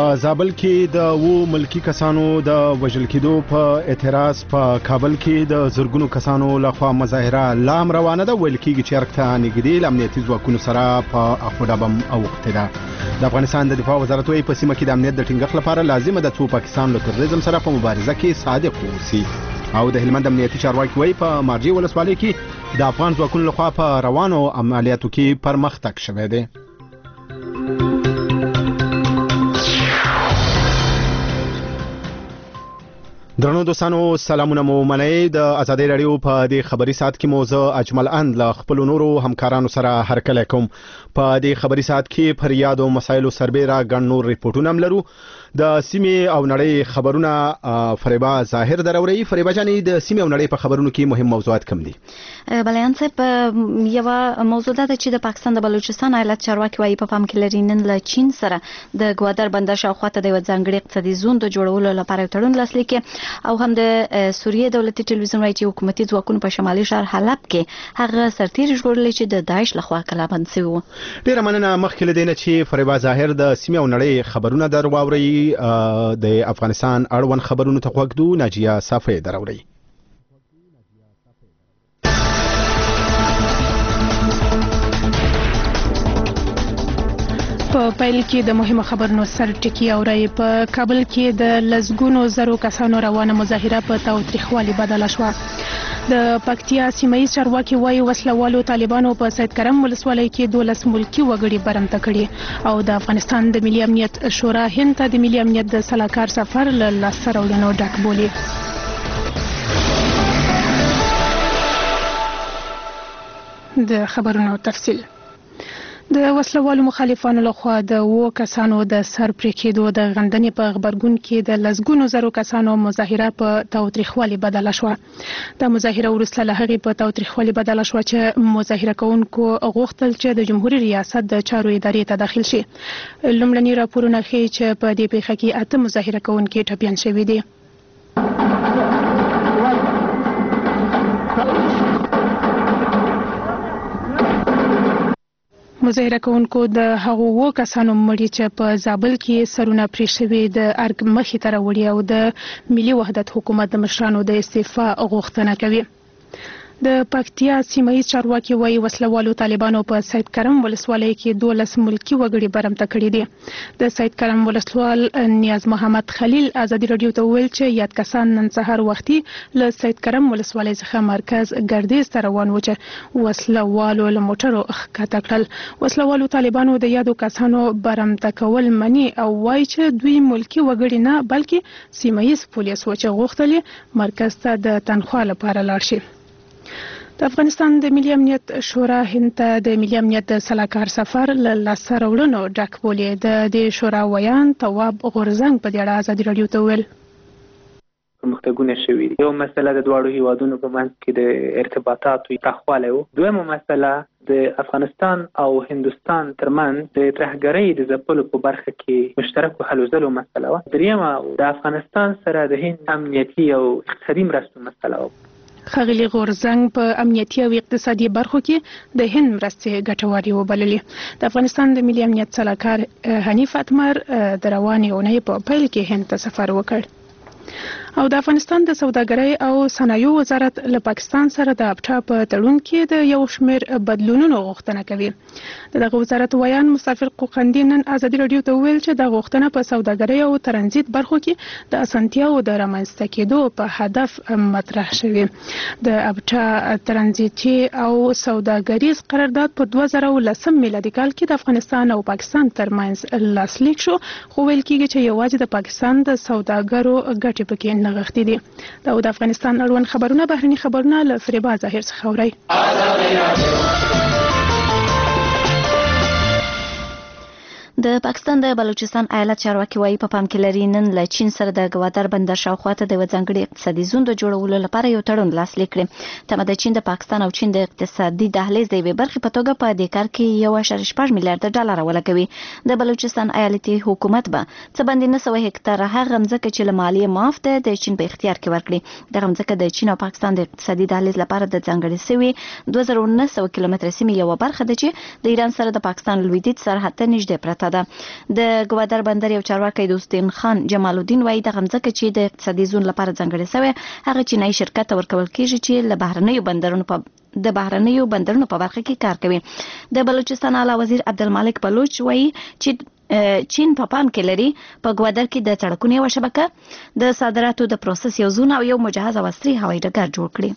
په زابل کې د ملکی کسانو د وژل کېدو په اعتراض په کابل کې د زرګونو کسانو لخوا مظاهره لام روانه ده. ویل کېږي چې ارکته نږدې امنیتي ځواکونو سره په اخوډه بم اوښتې ده. د افغانستان د دفاع وزارت وايي په سیمه کې د امنیت د ټینګښت لپاره لازمه ده څو پاکستان له تروریزم سره په مبارزه کې صادق اوسي. او د هلمند امنیتي چارواکي وايي په مارجې ولسوالۍ کې د افغان ځواکونو لخوا په روانو عملیاتو کې پرمختګ شوی دی. درنو دوستانو سلامونه مو منئ. د ازادي رادیو په دې خبري ساعت کې موزه اجمل اند له خپل نورو همکارانو سره هرکلی کوم. په دې خبري ساعت کې پر یادو مسایلو سربېره ګڼ نور ریپورتونه هم لرو. د سیمې او نړۍ خبرونه فریبا ظاهر دروړي. فریبا جانې د سیمې او نړۍ په خبرونو کې مهم موضوعات کوم دي؟ بلیان صاحب یو موضوع ده چې د پاکستان د بلوچستان ایالت چارواکي وايي په پام کې لري نن له چین سره د ګوادر بندر شاوخوا ته د یو ځانګړي اقتصادي زون د جوړولو لپاره تړون لاسلیک او هم د سوریې دولتي ټلویزیون وايي چې حکومتي ځواکونه په شمالي ښار حلب کې هغه سرتیر ژغورل چې د داعش لخوا کلابند شوی وو. ډیره مننه. مخکې لدی نه چې فریبا ظاهر د سیمې او نړۍ خبرونه درواوري د افغانستان اړوند خبرونو ته غوږ دو. ناجیه صافی دروړي. په پیل کې د مهمه خبرونو سر ټکی اوري. په کابل کې د لزګونو زرو کسانو روانه مظاهره په تاوتریخوالي بدله شوه. د پکتیا سیمایي چارواکي وايي وسلوالو طالبانو په سید کرم ولسوالۍ کې 12 ملکی وګړي برمته کړي او د افغانستان د ملي امنیت شورا هند ته د ملي امنیت د سلاکار سفر له لاسته راوړنو ډک بولي. د خبرونو تفصیل. د وسلوالو مخالفانو لخوا د کسانو د سر پرې کېدو د غندنې په خبرګون کې د لزګونو زرو کسانو مظاهره په تاوتریخوالي بدله شوه. د مظاهره وروسته له هغې په تاوتریخوالي بدله شوه چې مظاهره کوونکو غوښتل چې د جمهوریت ریاست د چارو ادارې ته داخل شي. لومړني راپورونه ښیي چې په دې پیښه کې 8 مظاهره کوونکي ټپیان شوي دي. مظاهره کوونکو د هغو کسانو مړي چې په زابل کې سرونه پرې شوي د ارګ مخې ته راوړي او د ملي وحدت حکومت د مشرانو د استعفا غوښتنه کوي. د پکتیا سیمایي چارواکي وايي وسلوالو طالبانو په سید کرم ولسوالۍ کې 12 ملکی وګړي برمته کړي دي. د سید کرم ولسوال نیاز محمد خلیل ازادي رادیو ته ویل چې یاد کسان نن سهار وختي له سید کرم ولسوالۍ څخه مرکز ګردیز ته روان و چې وسلوالو له موټرو ښکته کړل. وسلوالو طالبانو د یادو کسانو برمته کول مني او وايي چې دوی ملکی وګړي نه بلکې سیمایي پولیس و چې غوښتل مرکز ته د تنخوا لپاره لاړ شي. د افغانستان د ملي امنیت شورا هند ته د ملي امنیت د سلاکار سفر له لاسته راوړنو ډک بولي. د دې شورا ویان تواب غورزنګ په دې اړه ازادي رادیو ته ویل پرمختګونه شوي دي. یو مسله د دواړو هیوادونو په منځ کې د ارتباطاتو پراخوالی و. دویمه مسله د افغانستان او هندوستان ترمنځ د ترهګرۍ د ځپلو په برخه کې مشترکو هلو ځلو مسله وه. دریمه د افغانستان سره د هند امنیتي او اقتصادي مرستو مسله وه. ښاغلي غورزنګ په امنیتي او اقتصادي برخو کې د هند مرستې ګټورې وبللې. د افغانستان د ملي امنیت سلاکار حنیف اتمر د روانې اونۍ په پیل کې هند ته سفر وکړ. او د افغانستان د سوداګرۍ او صنایعو وزارت له پاکستان سره د ابټا په تړون کې د یو شمېر بدلونونو غوښتنه کوي. دغه وزارت ویان مستفر قوقندي نن ازادي رادیو ته ویل چې د غوښتنه په سوداګرۍ او ترانزیت برخو کې د اسانتیاو د رامنځته کېدو په هدف مطرح شوی. د ابټا ترانزیتي او سوداګریز قرارداد په 2010 میلادي کال کې د افغانستان او پاکستان ترمنځ لاسلیک شو، خو ویل کېږي چې یوازې د پاکستان د سوداګرو ګټې پکې نغښتې دي. دا د افغانستان اړوند خبرونه بهرني خبرونه له فریبا ظاهر څخه اورئ. د پاکستان د بلوچستان ایالت چارواکي وايي په پام کې لري نن له چین سره د ګوادر بندر شاوخوا ته د یو ځانګړي اقتصادي زون د جوړولو لپاره یو تړون لاسلیک کړی. تمه د چین د پاکستان او چین د اقتصادي دهلیز د یوې برخې په توګه په دې کار کې 1.6 میلیارډ ډالر ولګوي. د بلوچستان ایالتي حکومت به څه باندې 900 هکتاره هغه ځمکه چې له مالیې معاف ده د چین په اختیار کې ورکړي. دغه ځمکه د چین او پاکستان د اقتصادي دهلیز لپاره د ځانګړي شوی 2900 کیلومتره سیمې یو برخه ده چې د ایران سره د پاکستان لویدیځ سرحد ته نږدې پرته برخه ده. د ګوادر بندر یو چارواکي دوستین خان جمال الدین وایي د غمزکه چې د اقتصادي زون لپاره ځانګړې شوی هغه چینایي شرکت ورکول کیږي چې له بهرنیو بندرونو په برخه کې کار کوي. د بلوچستان اعلی وزیر عبدالمالک بلوچ وایي چې چین په پام کې لري په ګوادر کې د سړکونو یو شبکه د صادراتو د پروسس یو زون او یو مجهز او عصري هوایي ډګر جوړ کړي.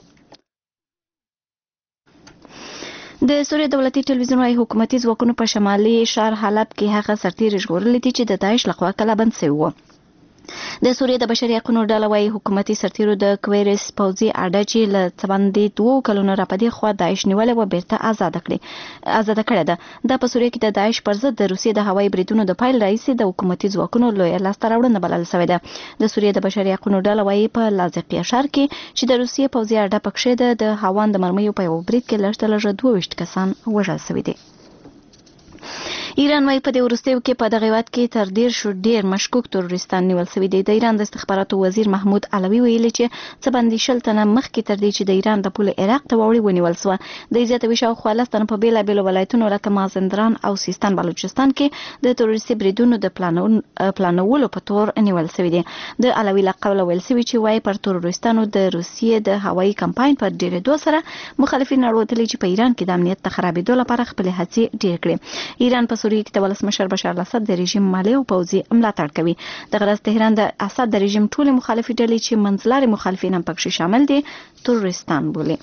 د سوریه دولتي ټلویزیون وايي حکومتي ځواکونو په شمالي ښار حلب کې هغه سرتیري ژغورلي دي چې د داعش لخوا کله بند شوي وو. د سوریه د بشري حقوقو ډله وايي حکومتي سرتیرو د کویرس پوځي اډه چې له څبندې 2 کلونو راپدې خوا داعش نیولې و بیرته آزاد کړې ده. د په سوریه کې د داعش پر ضد د روسیې د هوایي بریدونو د پایل رئیس د حکومتي ځواکونو لوی لاسته راوړنه بلل شوې ده. د سوریه د بشري حقوقو ډله وايي په لاذقیه ښار کې چې د روسیې پوځي اډه پکښې ده د هاوان د مرمیو په یو برید کې لږ 22 کسان وژل شوي دي. ایران وايي په دې وروستیو کې په دغه هیواد کې تر ډیر مشکوک تروریستان نیول شوي دي. د ایران د استخباراتو وزیر محمود علوي ویلي چې څه باندې 20 تنه مخکې تر دې چې د ایران د پوله عراق ته وړي ونیول شو. د زیاتوي شاوخوا 10 تنه په بیلابیلو ولایتونو لکه مازندران او سیستان بلوچستان کې د تروریستي بریدونو د پلانولو په تور نیول شوي دي. د علوي لقب ویل شوی چې وايي پر تروریستانو د روسیې د هوایي کمپاین پر ډیرېدو سره مخالفین اړودلي چې په ایران کې د امنیت د خرابېدو لپاره خپل هڅې ډیر کړي. ایران په سوریه کې د ولسمشر بشار الاسد د رژیم مالی او پوځي ملاتړ کوي. د غرض تهران د اسد د رژیم ټول مخالفي ډلې چې منځلاري مخالفین هم پکې شامل دي تروریستان بولي.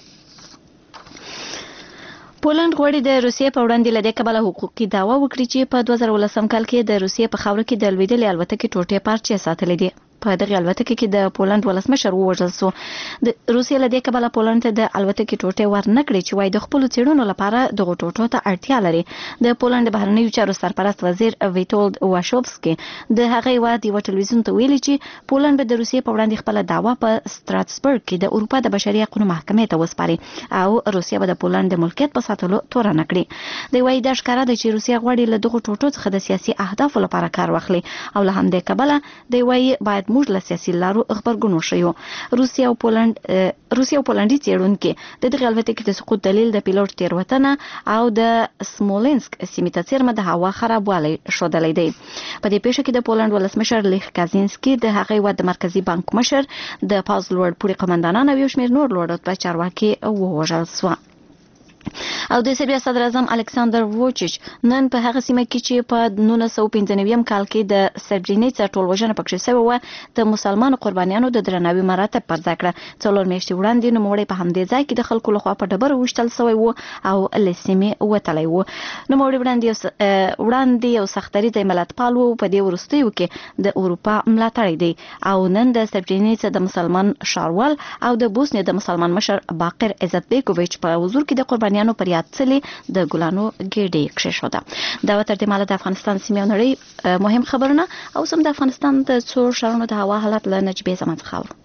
پولند غواړي د روسیې په وړاندې له دې کبله حقوقي دعوا وکړي چې په 2018 کال کې د روسیې په خاوره کې د لویدلې الوتکې ټوټې پارچې ساتلې دي. په دغه الوتکې کې د پولند ولسمشر ووژل شو. د روسیې له دې کبله پولند ته د الوتکې ټوټې ورنکړي چې وايي د خپل څېړنو لپاره دغه ټوټو ته اړتیا لري. د پولند بهرنیو چارو سرپرست وزیر ویټولد واشوفسکي د هغه هیواد یو ټلویزیون ته ویلي چې پولند به د روسیې په وړاندې خپل دعوا په ستراتسبرګ کې د اروپا د بشري حقوقو محکمې ته وسپاري او روسیه به د پولند د ملکیت په ساتلو تورن کړي. د وايي د ښکارا د چې روسیه غواړي له دغه ټوټو څخه د سیاسي اهدافو لپاره کار واخلي او له همدې کبله د وايي باید موږ له سیاسي لارو خبرګون شو. روسیه او پولندي څېړونکي د دغه الوتکې د سقوط دلیل د پیلوټ تېروتنه او د سمولنسک سیمې ته څیرمه د هوا خرابوالی ښودلی دی. په دې پیښه کې د پولند ولسمشر لیخ کازینسکي د هغه هیواد د مرکزي بانک مشر د پاز لوړ پوړي قومندانان او یو شمېر نور لوړ رتبه چارواکي ووژل شو. او د سربیا صدر اعظم الکساندر ووچیچ نن په هغه سیمه کې چې په 1995 کال کې د سربرینیڅا ټولوژنه پکښې شوې وه د مسلمانو قربانیانو د درناوي مراتب پر ځای کړه. 4 میاشتې وړاندې نوموړی په همدې ځای کې د خلکو لخوا په ډبرو وشتل شوی و او له سیمې وتلی و. نوموړی وړاندې یو سختدریځی ملتپال و. په دې وروستیو کې د اروپا ملاتړی دی او نن د سربرینیڅا د مسلمان ښاروال او د بوسنیا د مسلمان مشر باقر عزتبیکوویچ په حضور کې د قربانیانو پر یاد څلې د ګلانو ګېډې کښېښوده. دا تر دې مهاله د افغانستان سیمې او نړۍ مهم خبرونه او سم د افغانستان د څو ښارونو د هوا حالت له نجیبې زمان څخه اورو.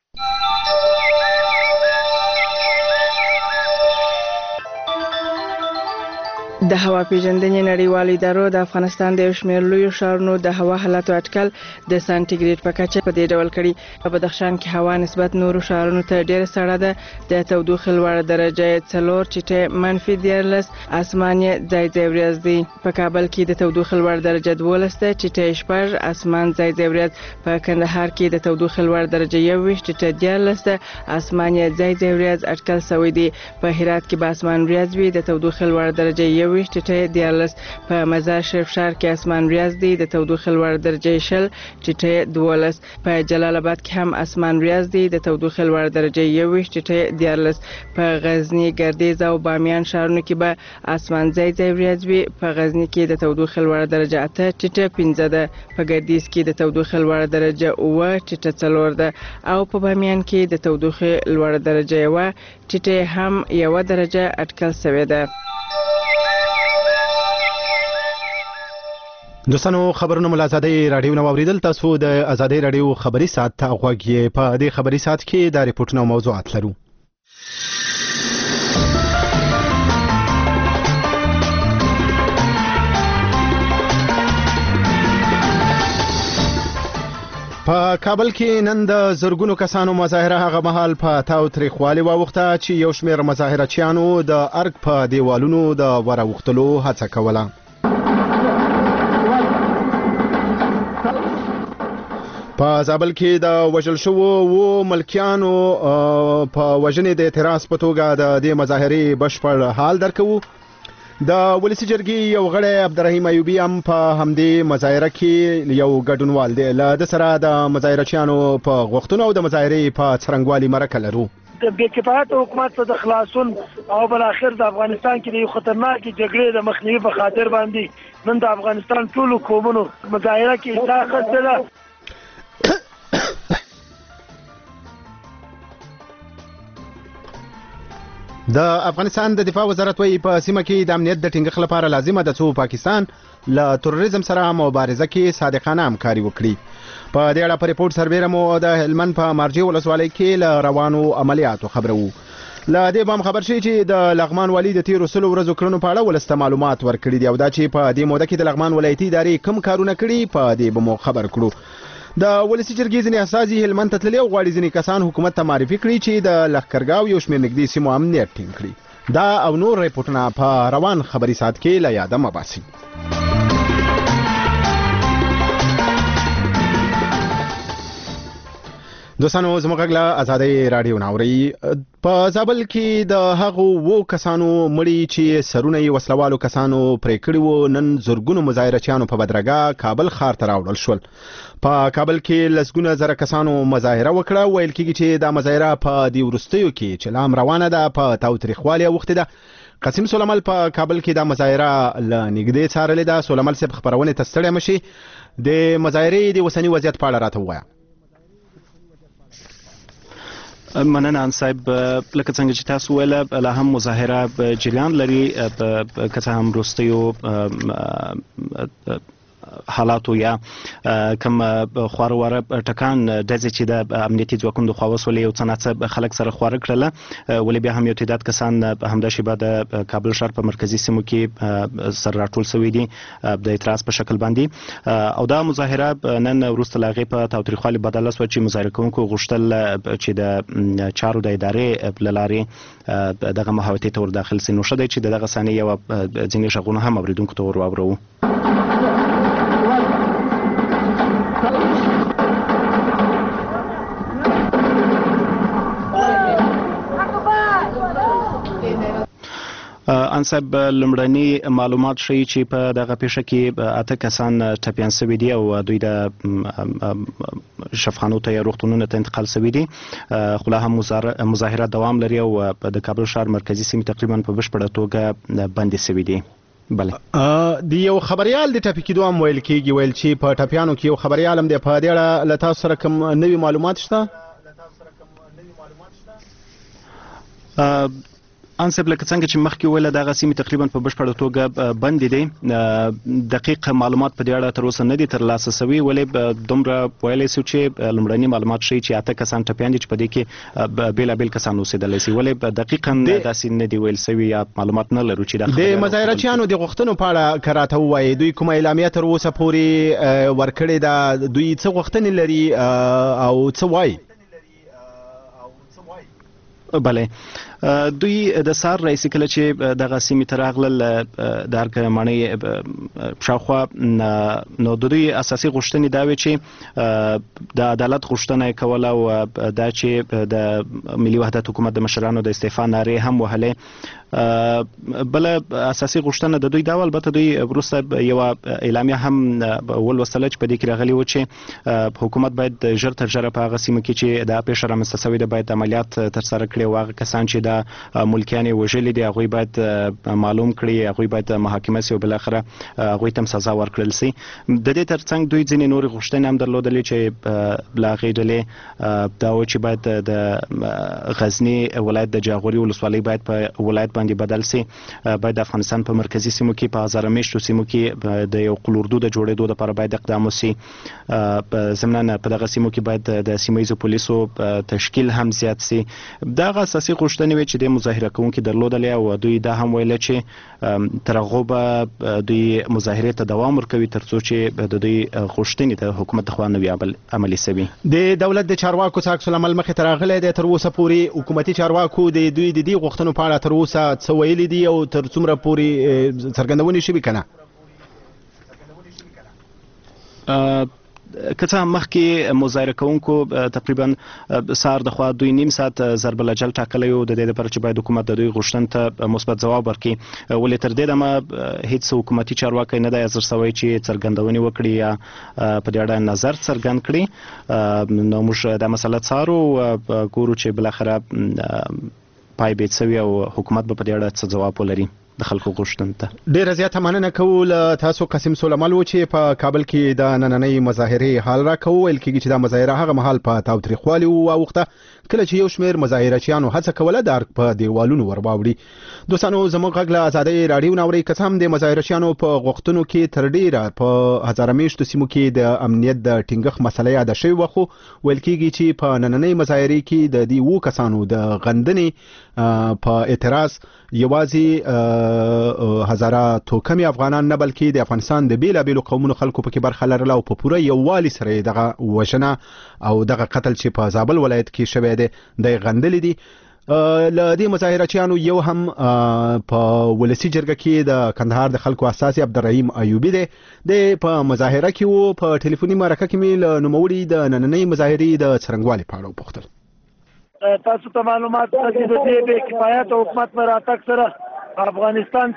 د هوا پیژندنې نړیوالو ادارو د افغانستان د یو شمېر لویو ښارونو د هوا حالاتو اټکل د سانتیګریډ په کچه په دې ډول کړي. په بدخشان کې هوا نسبت نورو ښارونو ته ډېره سړه ده. د تودوخې لوړه درجه یې 4 چټې -14 اسمان یې ځای ځای وریځ دی. په کابل کې د تودوخې لوړه درجه 12 ده چټې 6 اسمان ځای ځای وریځ. په کندهار کې د تودوخې لوړه درجه 21 چټې 14 ده اسمان یې ځای ځای وریځ اټکل شوی دی. په هرات کې به اسمان وریځ وي د تودوخې لوړه درجه 21 چټې 14. په مزار شریف ښار کې اسمان وریځ دی د تودوخې لوړه درجه 20 چټې 12. په جلال آباد کې هم اسمان وریځ دی د تودوخې لوړه درجه 21 چټې 14. په غزنی ګردیز او بامیان ښارونو کې به اسمان ځای ځای وریځ وي. په غزنی کې د تودوخې لوړه درجه 8 چټې 15 ده. په ګردیز کې د تودوخې لوړه درجه 9 چټې 4 ده او په بامیان کې د تودوخې لوړه درجه 1 چټې هم 1 درجه اټکل شوې ده. دوستانو خبرونه مل ازادي رادیو نو اوریدل. تاسو د ازادي رادیو خبري ساعت ته غوږی په دې خبري ساعت کې د ریپورتونو موضوعات لرو. په کابل کې نن د زرګونو کسانو مظاهره هغه مهال په تاو تریخوالي واوښته چې یو شمېر مظاهرچیانو د ارګ په دیوالونو د وراوښتلو هڅه کوله. په زابل کې د وژل شوو و ملکیانو په وژنې د اعتراض په توګه د دې مظاهرې بشپړ حال درکوو. د ولسی جرګې یو غړی عبدالرحیم ایوبي هم په همدې مظاهره کې یو ګډونوال دی. له ده سره د مظاهرچیانو په غوښتنو او د مظاهرې په څرنګوالي مرکه لرو. د بې کفایت حکومت ته د خلاصون او بالاخره د افغانستان کې د یو خطرناکې جګړې د مخنیوي په خاطر باندې نن د افغانستان ټولو قومونو مظاهره کې اشتراک اخیستی ده. د افغانستان د دفاع وزارت وایي په سیمه کې د امنیت د ټینګښت لپاره لازمه ده څو پاکستان له تروریزم سره مبارزه کې صادقانه همکاري وکړي. په دې اړه په ریپورت سربیره مو د هلمند په مارجې ولسوالۍ کې له روانو عملیاتو خبرو. له دې به هم خبر شي چې د لغمان والي د تیرو 100 ورځو کړنو په اړه ولسته معلومات ورکړي دي او دا چې په دې موده کې د لغمان ولایتي ادارې کوم کارونه کړي په دې به مو خبر کړو. د ولسی جرګې ځینې اساسي هلمند ته تللي او غواړي ځینې کسان حکومت ته معرفي کړي چې د لښکرګاو یو شمېر نږدې سیمو امنیت ټینګ کړي. دا او نور ریپورټونه په روان خبري ساعت کې له یاده مه باسي. دوستانو زموږ غږ له ازادۍ راډیو ناوري. په زابل کې د هغو وو کسانو مړي چې سرونه یې وسلوالو کسانو پرې کړي وو نن زرګونو مظاهرچیانو په بدرګه کابل ښار ته راوړل شول. په کابل کې لسګونه زره کسانو مظاهره وکړه. ویل کېږي چې دا مظاهره په دې وروستیو کې چې لام روانه ده په تاوتریخوالي اوښتې ده. قاسم سلیمل په کابل کې دا مظاهره له نږدې څارلې ده. سلیمل صاحب خبرونې ته ستړی مشي د مظاهرې د اوسني وضعیت په اړه راته ووایه. مننه ان صاحب، لکه څنګه چې تاسو ویل لا هم مظاهره جریان لري که څه هم وروستیو حالاتو یا کوم خواره ټکان دزې چې د امنیتي ځواکونو د خوا وسولې یو څه ناڅه خلک سره خواره کړله، ولې بیا هم یو تعداد کسان همدا شیبه د کابل ښار په مرکزي سیمو کې سره راټول شوي دي د اعتراض په شکل باندې. او دا مظاهره نن وروسته له هغې په تاوتریخوالي بدله شوه چې مظاهره کوونکو غوښتل چې د چارو د ادارې له لارې دغه محوطې ته ور داخل سي. نو ښه دی چې د دغه ثانیې یوه ځینې غږونه هم اورېدونکو ته ور واورو. انصب لمړني معلومات ښیي چې په دغه پیښه کې 8 کسان ټپیان شوي دي او دوی د شفاخانو ته یا روغتونونو ته انتقال شوي دي. خو لا هم مظاهره دوام لري او د کابل ښار مرکزي سیمې تقریبا په بشپړه توګه بندي شوي دي. بله د یو خبريال د ټاپي کېدو هم ویل کېږي، ویل چې په ټاپیانو کې یو خبريال هم دی. په دې اړه له تاسو سره کوم نوي معلومات شته؟ انصب لکه څنګه چې مخکې ویله دغه سیمې تقریبا په بشپړه توګه بندې دي. دقیق معلومات په دې اړه تر اوسه نه دي ترلاسه شوي، ولې دومره ویلی شو چې لومړني معلومات ښیي چې 8 کسان ټپیان دي چې په دې کې بېلابېل کسان اوسېدلی شي، ولې دقیقا داسې نه دي ویل شوي یا معلومات نه لرو چې د مظاهرچیانو د غوښتنو په اړه که راته ووایي دوی کومه اعلامیه تر اوسه پورې ورکړې ده؟ دوی څه غوښتنې لري او څه وایي؟ بله دوی د سار رئیس کله چې دغه سیمې ته راغلل د هرکه ماڼۍ شاوخوا، نو د دوی اساسي غوښتنې دا وې چې د عدالت غوښتنه یې کوله او دا چې د ملي وحدت حکومت د مشرانو د استعفا نارې هم وهلې. بله اساسي غوښتنه د دوی دا و، البته دوی وروسته یوه اعلامیه هم ولوستله چې په دې کې راغلي و چې حکومت باید ژر تر ژره په هغه سیمه کې چې دا پیښه رامنځته شوې ده باید عملیات ترسره کړي او هغه کسان چې دا ملکیان یې وژلي دي هغوی باید معلوم کړي، هغوی باید محاکمه سي او بالاخره هغوی ته هم سزا ورکړل سي. د دې ترڅنګ دوی ځینې نورې غوښتنې هم درلودلې چې له هغې ډلې دا و چې باید د غزني ولایت د جاغوري ولسوالۍ باید په ولایت باندې بدل سي، باید د افغانستان په مرکزي سیمو کې په هزاره میشتو سیمو کې د یو قلوردو د جوړېدو لپاره باید اقدام وسي. ضمناً په دغه سیمو کې باید د سیمه ییزو پولیسو تشکیل هم زیات سي. دغه اساسي غوښتنې وې چې د مظاهره کوونکي درلودلې او دوی دا هم ویله چې تر هغو به دوی مظاهرې ته دوام ورکوي تر څو چې د دوی غوښتنې د حکومت لخوا نه وي عملي شوي. د دولت د چارواکو څخه عکس العمل مخې ته راغلی دی. تر اوسه پورې حکومتي چارواکو د دوی د دې غوښتنو په اړه تر اوسه څه ویلي دي او تر څومره پورې څرګندونې شوي که نه؟ کته مخکې مظاهره کوونکو تقریبا سار د خوا 2.5 ساعت ضرب الاجل ټاکلی و د دې لپاره چې باید حکومت د دوی غوښتنې ته مثبت ځواب ورکړي ولې تر دې دمه هیڅ حکومتي چارواکی نه دی حاضر شوی چې څرګندونې وکړي یا په دې اړه نظر څرګند کړي نو موږ دا مسله څارو ګورو چې بالاخره پای بیت سوی او حکومت به په دې اړه څه ځواب ولري د خلکو غوښتنې ته. ډیره زیاته مننه کوو له تاسو قاسم سلیمان و چې په کابل کې د نننۍ مظاهرې حال راکوو ویل کېږي چې دا مظاهره هغه مهال په تاوتریخوالي واوښته کله چې یو شمېر مظاهرچیانو هڅه کوله د ارګ په دیوالونو ورواوړي. دوستانو زموږ غږ له ازادۍ راډیو نه اورئ که څه هم د مظاهرچیانو په غوښتنو کې تر ډیره په هزاره میشتو سیمو کې د امنیت د ټینګښت مسله یاده شوې وه خو ویل کېږي چې په نننۍ مظاهرې کې د دې 7 کسانو د غندنې په اعتراض یوازې هزاره توکمي افغانان نه بلکې د افغانستان د بیلابیلو قومونو خلکو پکې برخه لرله او په پوره یووالي سره دغه وژنه او دغه قتل چې په زابل ولایت کې شوی دی د غندلې دي. له دې مظاهرچیانو یو هم په ولسی جرګه کې د کندهار د خلکو اساسي عبدالرحیم ایوبی دی په مظاهره کې وو. په ټلیفوني مرکه کې مې له نوموړي د نننۍ مظاهرې د څرنګوالي په اړه وپوښتل. تاسو ته معلومات راځي د دې بې کفایت حکومت پر راتګ سره افغانستان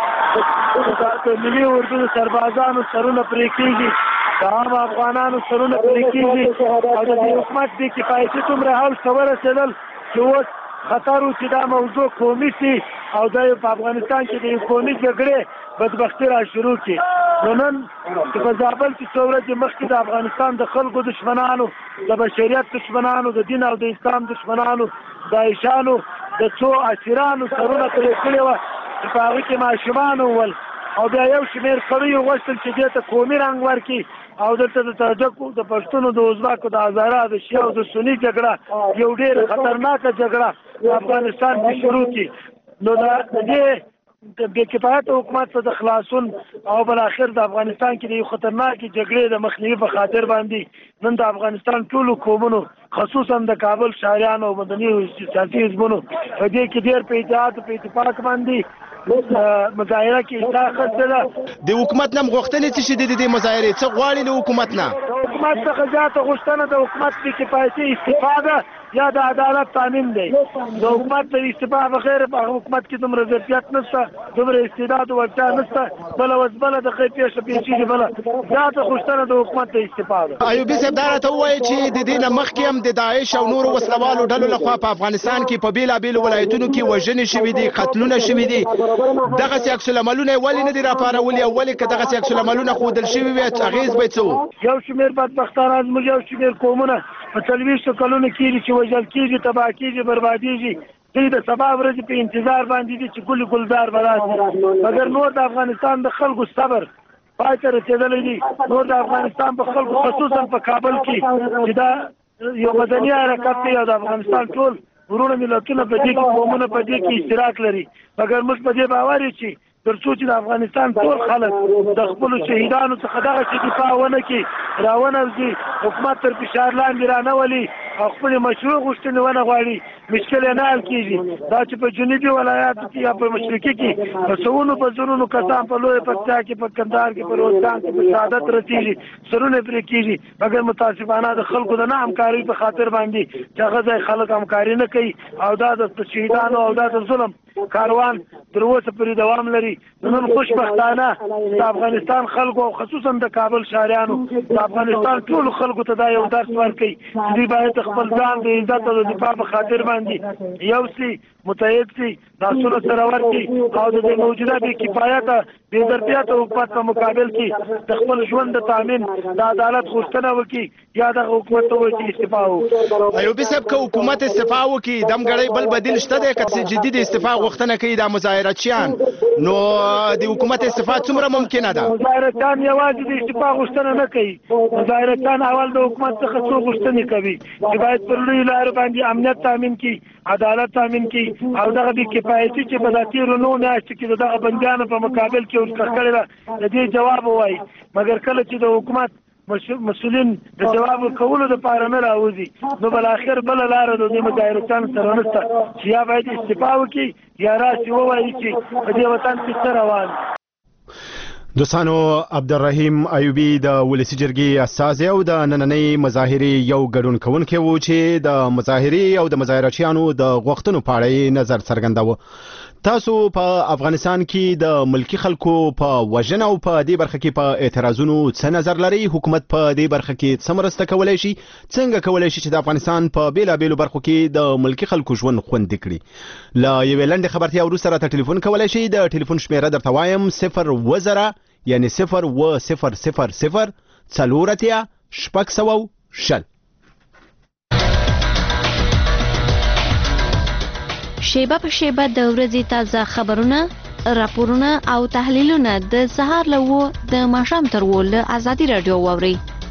کې د ملي اردو سربازانو سرونه پرې کېږي د عام افغانانو سرونه پرې کېږي او د دې حکومت بې کفایتي څومره حال ته ورسېدل چې اوس خطر و چې دا موضوع قومي سي او دا په افغانستان کې د قومي جګړې بدبختي را شروع کړي. نو نن په زابل کې څو ورځې مخکې د افغانستان د خلکو دشمنانو د بشریت دشمنانو د دین او د اسلام دشمنانو د عایشانو د څو اسیرانو سرونه پرې کړي وه چې په هغې کې ماشومان ول او بیا یو شمېر کړیو غوښتل چې دې ته قومي رنګ ورکړي او دلته د تاجکو د پښتنو د ازبکو د هزاره د شیعو د سني جګړه یو ډېر خطرناکه جګړه په افغانستان کې شروع کړي. نو د دې د بې کفایته حکومت ته د خلاصون او بالاخره د افغانستان کې د یو خطرناکې جګړې د مخنیوي په خاطر باندې نن د افغانستان ټولو قومونو خصوصا د کابل شهریانو او مدني سیاسي حزبونو په دې کې ډېر په اتحاد او په اتفاق باندې مظاهره کې اشتراک کړی. د حکومت نه غوښتنې څه شي د مظاهرې څه غواړي له حکومت نه؟ د حکومت څخه زیاته غوښتنه د حکومت بې کفایتي استفاده یا د عدالت تامین دی. د حکومت د استعفا بغیر په حکومت کې دومره ظرفیت نشته دومره استعداد او وړتیا نشته بله وسبله د خې پیښه پیښېږي بله زیاته غوښتنه د حکومت د استعفا ده. ایوبي صاحب دا راته ووایي چې د دې نه مخکې هم د داعش او نورو وسلوالو ډلو لخوا په افغانستان کې په بیلابیلو ولایتونو کې وژنې شوي دي قتلونه شوي دي دغسې عکس العملونه یې ولې نه دي راپارولي او ولې که دغسې عکس العملونه ښودل شوي وي اغېز به یې څه و؟ یو شمېر بدبختانه زموږ یو شمېر قومونه په 40 کلونو کېږي چې وژل کېږي تباه کېږي بربادېږي دوی د سبا ورځې په انتظار باندې دي چې ګل ګلزار به راشي مګر نور د افغانستان د خلکو صبر پای ته رسېدلی دي. نور د افغانستان په خلکو خصوصا په کابل کې چې دا یو مدني حرکت دی او د افغانستان ټول ورونه ملتونه په دې کې قومونه په دې کې اشتراک لري مګر موږ په دې باور یو چې تر څو چې د افغانستان ټول خلک د خپلو شهیدانو څخه دغسې دفاع ونه کړي راونوځي حکومت تر فشار لاندې رانولي او خپلې مشروع غوښتنې ونه غواړي مشکل یې نه حل کېږي. دا چې په جنوبي ولایاتو کې یا په مشرقي کې په سوونو په زرونو کسان په لویه پکتیا کې په کندهار کې په روزګان کې په شهادت رسېږي سرونه پرې کېږي مګر متاسفانه د خلکو د نه همکارۍ په خاطر باندې چې هغه ځای خلک همکاري نه کوي او دا د شهیدانو او دا د ظلم کاروان تر اوسه پورې دوام لري. نن خوشبختانه د افغانستان خلکو او خصوصا د کابل شهریانو د افغانستان ټولو خلکو ته دا یو درس ورکوي چې دوی باید خپل ځان د عزت او د دفاع په خاطر باندې یو سي متحد سي لاسونه سره ورکړي او د موجوده بې کفایته بې ظرفیته حکومت په مقابل کې د خپل ژوند د تامین د عدالت غوښتنه وکړي یا د حکومت ته وایي چې استعفا وکړي. ایوبي صاحب که حکومت استعفا وکړي دمګړی بل بدیل شته دی که جدي د استعفا غوښتنه کوي دا مظاهرچیان نو د حکومت استعفا څومره ممکنه ده؟ مظاهرچیان یوازې د استعفا غوښتنه نه کوي مظاهرچیان اول د حکومت څخه څو غوښتنې کوي چې باید پر لویو لارو باندې امنیت تامین کړي عدالت تامین کړي او دغه بې کفایتي چې په دا تېرو 9 میاشتو کې د دغه بندیانو په مقابل کې ورڅخه کړې ده د دې جواب ووایي مګر کله چې د حکومت مسؤلین د جواب ورکولو دپاره نه راوځي نو بالاخر بله لاره د دې مظاهرچیانو سره نشته چې یا باید استعفا وکړي یا راسي ووایي چې په دې وطن کې څه روان. دوستانو عبدالرحیم ایوبی د ولسی جرګې استازی او د نننۍ مظاهرې یو ګډون کوونکی و چې د مظاهرې او د مظاهرچیانو د غوښتنو په اړه نظر څرګنداوه. تاسو په افغانستان کې د ملکی خلکو په وژنه او په دې برخه کې په اعتراضونو څه نظر لري؟ حکومت په دې برخه کې څه مرسته کولای شي؟ څنګه کولای شي چې د افغانستان په بیلابیلو برخو کې د ملکی خلکو ژوند خوندي کړي؟ لا یوې لنډې خبرتیا وروسته راته ټلیفون کولای شي. د ټلیفون شمیره درته وایم 0 یعنی 0 څلورتیا شپږ سوه شل. شیبه په شیبه د ورځې تازه خبرونه، راپورونه او تحلیلونه د سهار له 9 د ماښام تر 10 له ازادي رادیو واورئ.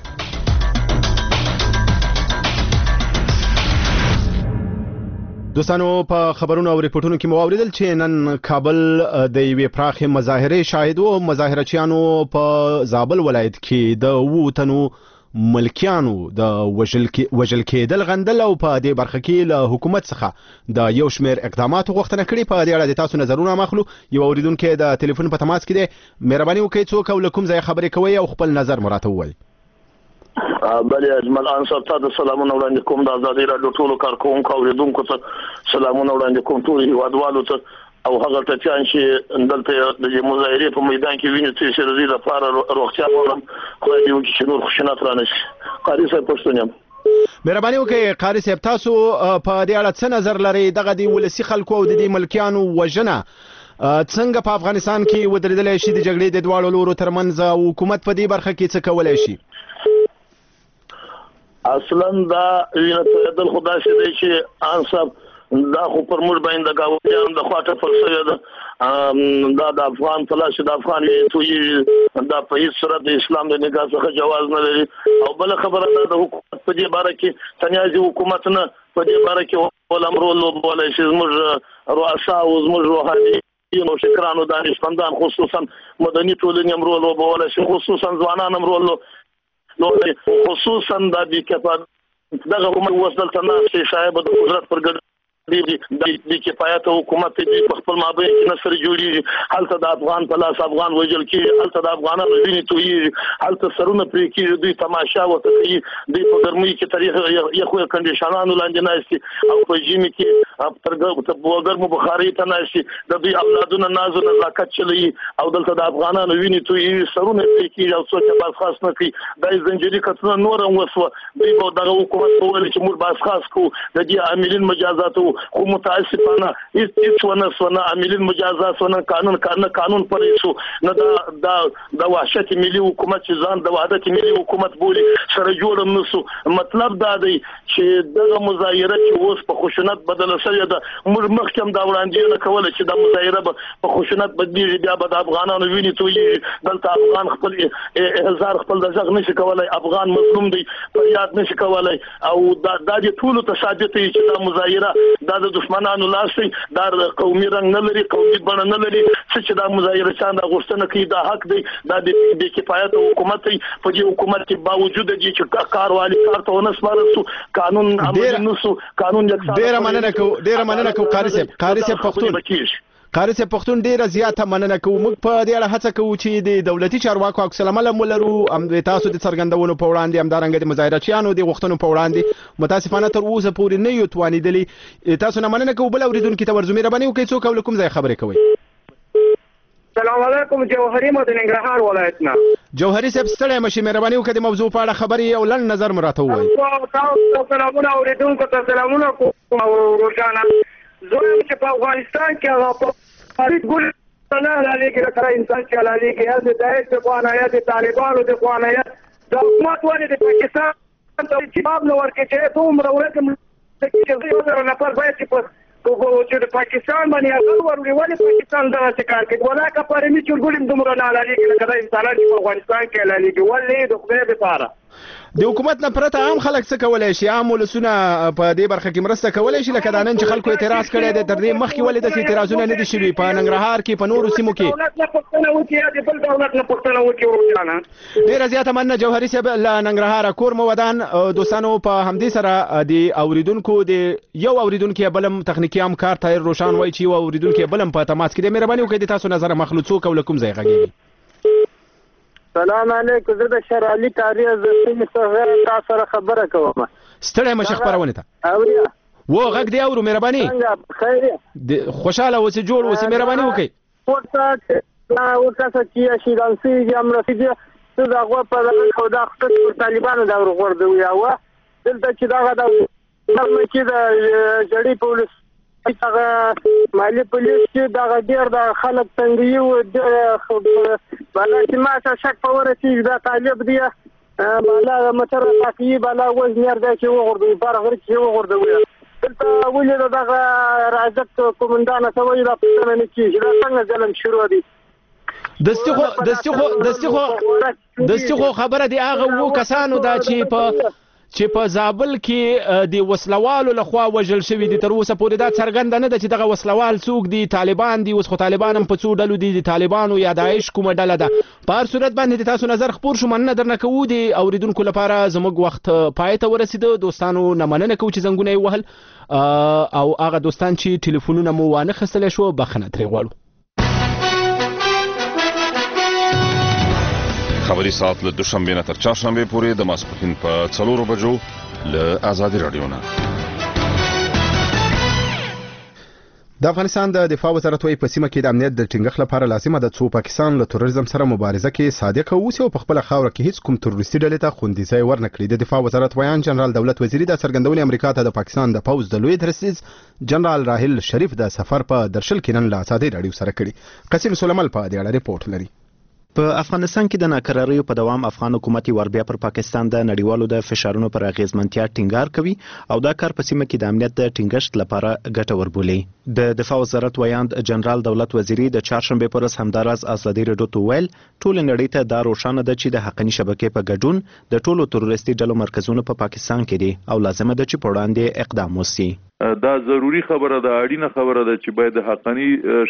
دوستانو په خبرونو او ریپورتونو کې مو اوریدل چې نن کابل د یوې پراخې مظاهرې شاهد و. مظاهرچیانو په زابل ولایت کې د ووتنو ملکیانو د وژل کېدل غندل او په دې برخه کې له حکومت څخه د یو شمېر اقداماتو غوښتنه کړې. په دې اړه د تاسو نظرونه ماخلو. یو اوریدونکو د ټلیفون په تماس کې دی. مهرباني وکړئ څوک او له کوم ځای خبرې کوئ او خپل نظر مو راته ووایئ. بله اجمل انصر ته د سلامونه وړاندې کوم. د ازادي راډیو ټولو کارکوونکو او اوریدونکو ته سلامونه وړاندې کوم. ټول هیوادوالو ته او هغه ټچان چې دلته د مظاهرې په میدان کې ویني چې رضی لپاره روغتیا غواړم خو دې وکړي چې نور خوشنات را نشي. قاری صاحب پښتون یم. مهرباني وکړئ قاری صاحب، تاسو په دې اړه څه نظر لرئ؟ دغه د ولسی خلکو او د دې ملکیانو وژنه څنګه په افغانستان کې ودرېدلی شي؟ د جګړې د دواړو لورو ترمنځ او حکومت په دې برخه کې څه کولی شي؟ اصلا دا وینه تویدل خو داسې دی چې انصاف دا خو پر موږ باندې د ګاونډیانو د خواته فرصه ده. دا د افغان فلاش د افغان توي دا په هیڅ صورت د اسلام د نگاه څخه جواز نه لري. او بل خبره ده د حکومت په دې باره کې تنیازي حکومت نه په دې باره کې ولامرو لوبولای شي. زموږ رؤسا او زموږ روحاني نو شکرانو دانشمندان خصوصا مدني ټولنې هم رول لوبولای شي، خصوصا ځوانان هم رول لوبولای، خصوصا د دې کې دغه حکومت وسدل نه شي شاید د قدرت پر ګډ د کفایت حکومت دې په خپل مابین کې نصر جوړي. هلته د افغان په لاس افغان وژل کېږي، هلته د افغانانو وینې تویېږي، هلته سرونه پرې کېږي، دوی تماشا ورته کوي، دوی په ګرمۍ کې تر یخو کنډیشنانو لاندې ناستي او په ژمي کې تر ګرمو بخارۍ ته ناستي، د دوی اولادونه ناز او نزاکت چلوي او دلته د افغانانو وینې تویېږي، سرونه پرې کېږي او څوک یې باسخاص نه کوي. دا زنجیري کتنه نور هم وسوه. دوی به دغه حکومت وویل چې موږ باسخاص کوو، د دې عاملین مجازات خو متاسفانه هیڅ ونه عاملین مجازات ونه قانون پرې شو نه. د وحشت ملي حکومت چې ځان د وحدت ملي حکومت بولي سره جوړم نسو. مطلب دا دی چې دغه مظاهره چې اوس په خشونت بدله شوې ده، موږ مخکې دا وړاندې نه کوله چې د مظاهره په خشونت بدلیږي، بیا به د افغانانو وینې تویېږي. دلته افغان خپل احزار خپل د غږ نشي کولی، افغان مظلوم دی فریاد نشي کولی. او دا د ټولو ته ثابت دی چې دا مظاهره دا د دشمنانو لاس دی، دا قومي رنګ نه لري، قومي بڼه نه لري. چې دا مظاهرچیان دا غوښتنه کوي دا حق دی، دا د کفایت حکومت دی. په دې حکومت کې باوجود دی چې کاروالي کار ته ونه سپارل شو، قانون عملي نشو، قانون یکسان. ډېره مننه کوم قاری صاحب پښتون. قاری صاحب پښتون ډیره زیاته مننه کوم. موږ په دې اړه هڅه کوو چې د دولتي چارواکو عکس العمل ولرو، هم تاسو د څرګندونو په وړاندې، هم دارنګه د مظاهرچیانو د غوښتنو په وړاندې متاسفانه تر اوسه پورې نه یو توانیدلی. تاسو نه مننه کوو. بل اوریدونکو ته ورزو مهرباني وکړئ څوک او کوم ځای خبرې کوي. السلام علیکم، جوهری مو د ننګرهار ولایت نه. جوهری صاحب ستړی مشي، مهرباني وکړئ د موضوع په اړه خبرې او لنډ نظر مراته ووایئ. تاسو سلامونه اوریدونکو ته سلامونه کوم. روزانه زه چې په افغانستان کې فرید ګل نه لالي کې تر انسان چې لالي کې یا د داعش د قوانا یا د طالبانو د قوانا یا د حکومت ولې د پاکستان ته جواب نه ورکړي چې دومره ورکه چې یو نفر باید چې د پاکستان باندې هغه ورولي ولې پاکستان دغه کار کوي ولا کپاره می چورګولم دومره نه لالي کې کله انسانان په افغانستان کې لالي کې ولې د خدای لپاره د حکومت نه پرته عام خلک څه کولای شي؟ عام ولسونه په دې برخه کې مرسته کولای شي؟ لکه دا نن چې خلکو اعتراض کړی دی، تر دې مخکې ولې داسې اعتراضونه نه دي شوي په ننګرهار کې، په نورو سیمو کې؟ ډېره زیاته مننه جوهري صاحب له ننګرهاره. کور مو ودان. دوستانو په همدې سره د اوریدونکو د یو اوریدونکي بلم تخنیکي همکار طاهر روشان وایي چې یو اوریدونکي بلم په تماس کې دی. مهرباني وکړئ د تاسو نظر مخلوط څوک او له کوم ځای غږیږي؟ سلام علیکم. زه د شر علي کاری از سیمې څخه تاسو سره خبره کوم. ستړی مشه خبرونه ته اوریا و غږ دی اورو مهرباني خیر خوشاله اوسې جوړ اوسې مهرباني وکړئ ورته چې شي دانسي امرسي څه دا غوا په دغه دا خپل طالبانو دا ورغورځوي او دلته چې دا دا چې دا جړی پولیس هغه مالی پولیس چې دا ډیر د خلک څنګه یو بالا چې ما څه شک پوره چې دا طالب دی بالا متر تاکي بالا وزنیر دا چې وغورځوي بارغړي چې وغورځوي دلته ولې دا راځت کومندان ته وایي دا پښتنه نه کیږي دا څنګه ظلم شروع دي دستي خو خبره دی هغه وو کسانو دا چې په زابل کې د وسلوالو لخوا وژل شوی دي تر اوسه پورې دا څرګنده نه ده چې دغه وسلوال څوک دي طالبان دي اوس خو طالبان هم په څو ډلو دي د طالبانو یا داعش کومه ډله ده په هر صورت باندې تاسو نظر خپور شو مننه درنه کوو د اوریدونکو لپاره زموږ وخت پای ته ورسېده دوستانو نه مننه کوو چې زنګونه یې وهل او هغه دوستان چې ټلیفونونه مو وانه خستلی شو بخښنه ترې غواړو. خبری ساعت له دوشنبه نه تر چهارشنبه پورې د ماسپښین په 4 بجو له آزادي رادیو نه. د افغانستان د دفاع وزارت وايي په سیمه کې د امنیت د ټینګښت لپاره لازمه ده څو پاکستان له تروریزم سره مبارزه کې صادق اوسي او په خپل خاوره کې هیڅ کوم تروریستي ډلې ته خوندي ځای ورنکړي. د دفاع وزارت ویان جنرال دولت وزیری د څرګندونې امریکا ته د پاکستان د پوز د لوی درسیز جنرال راهیل شریف د سفر په درشل کې نن له آزادي رادیو سره کړي. قاسم سلیمان په دې اړه ریپورت لري. په افغانستان کې د ناکراریو په دوام افغان حکومت وربیا پر پاکستان د نړیوالو د فشارونو پر اغیزمنتیا ټینګار کوي او دا کار په سیمه کې د امنیت د ټینګښت لپاره ګټور بولي. د دفاع وزارت ویاند جنرال دولت وزیری د چهارشنبه پر ورځ همداراز آزادي رادیو ته ویل ټول نړۍ ته دا روښانه ده چې د حقاني شبکې په ګډون د ټولو تروریستي ډلو مرکزونه په پاکستان کې دي او لازمه ده چې په وړاندې اقدام وشي. دا ضروری خبره ده اړینه خبره ده چې باید د حقاني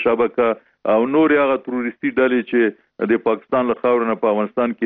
شبکه او نور هغه تروریستي ډلې چې د پاکستان له خاورې نه په افغانستان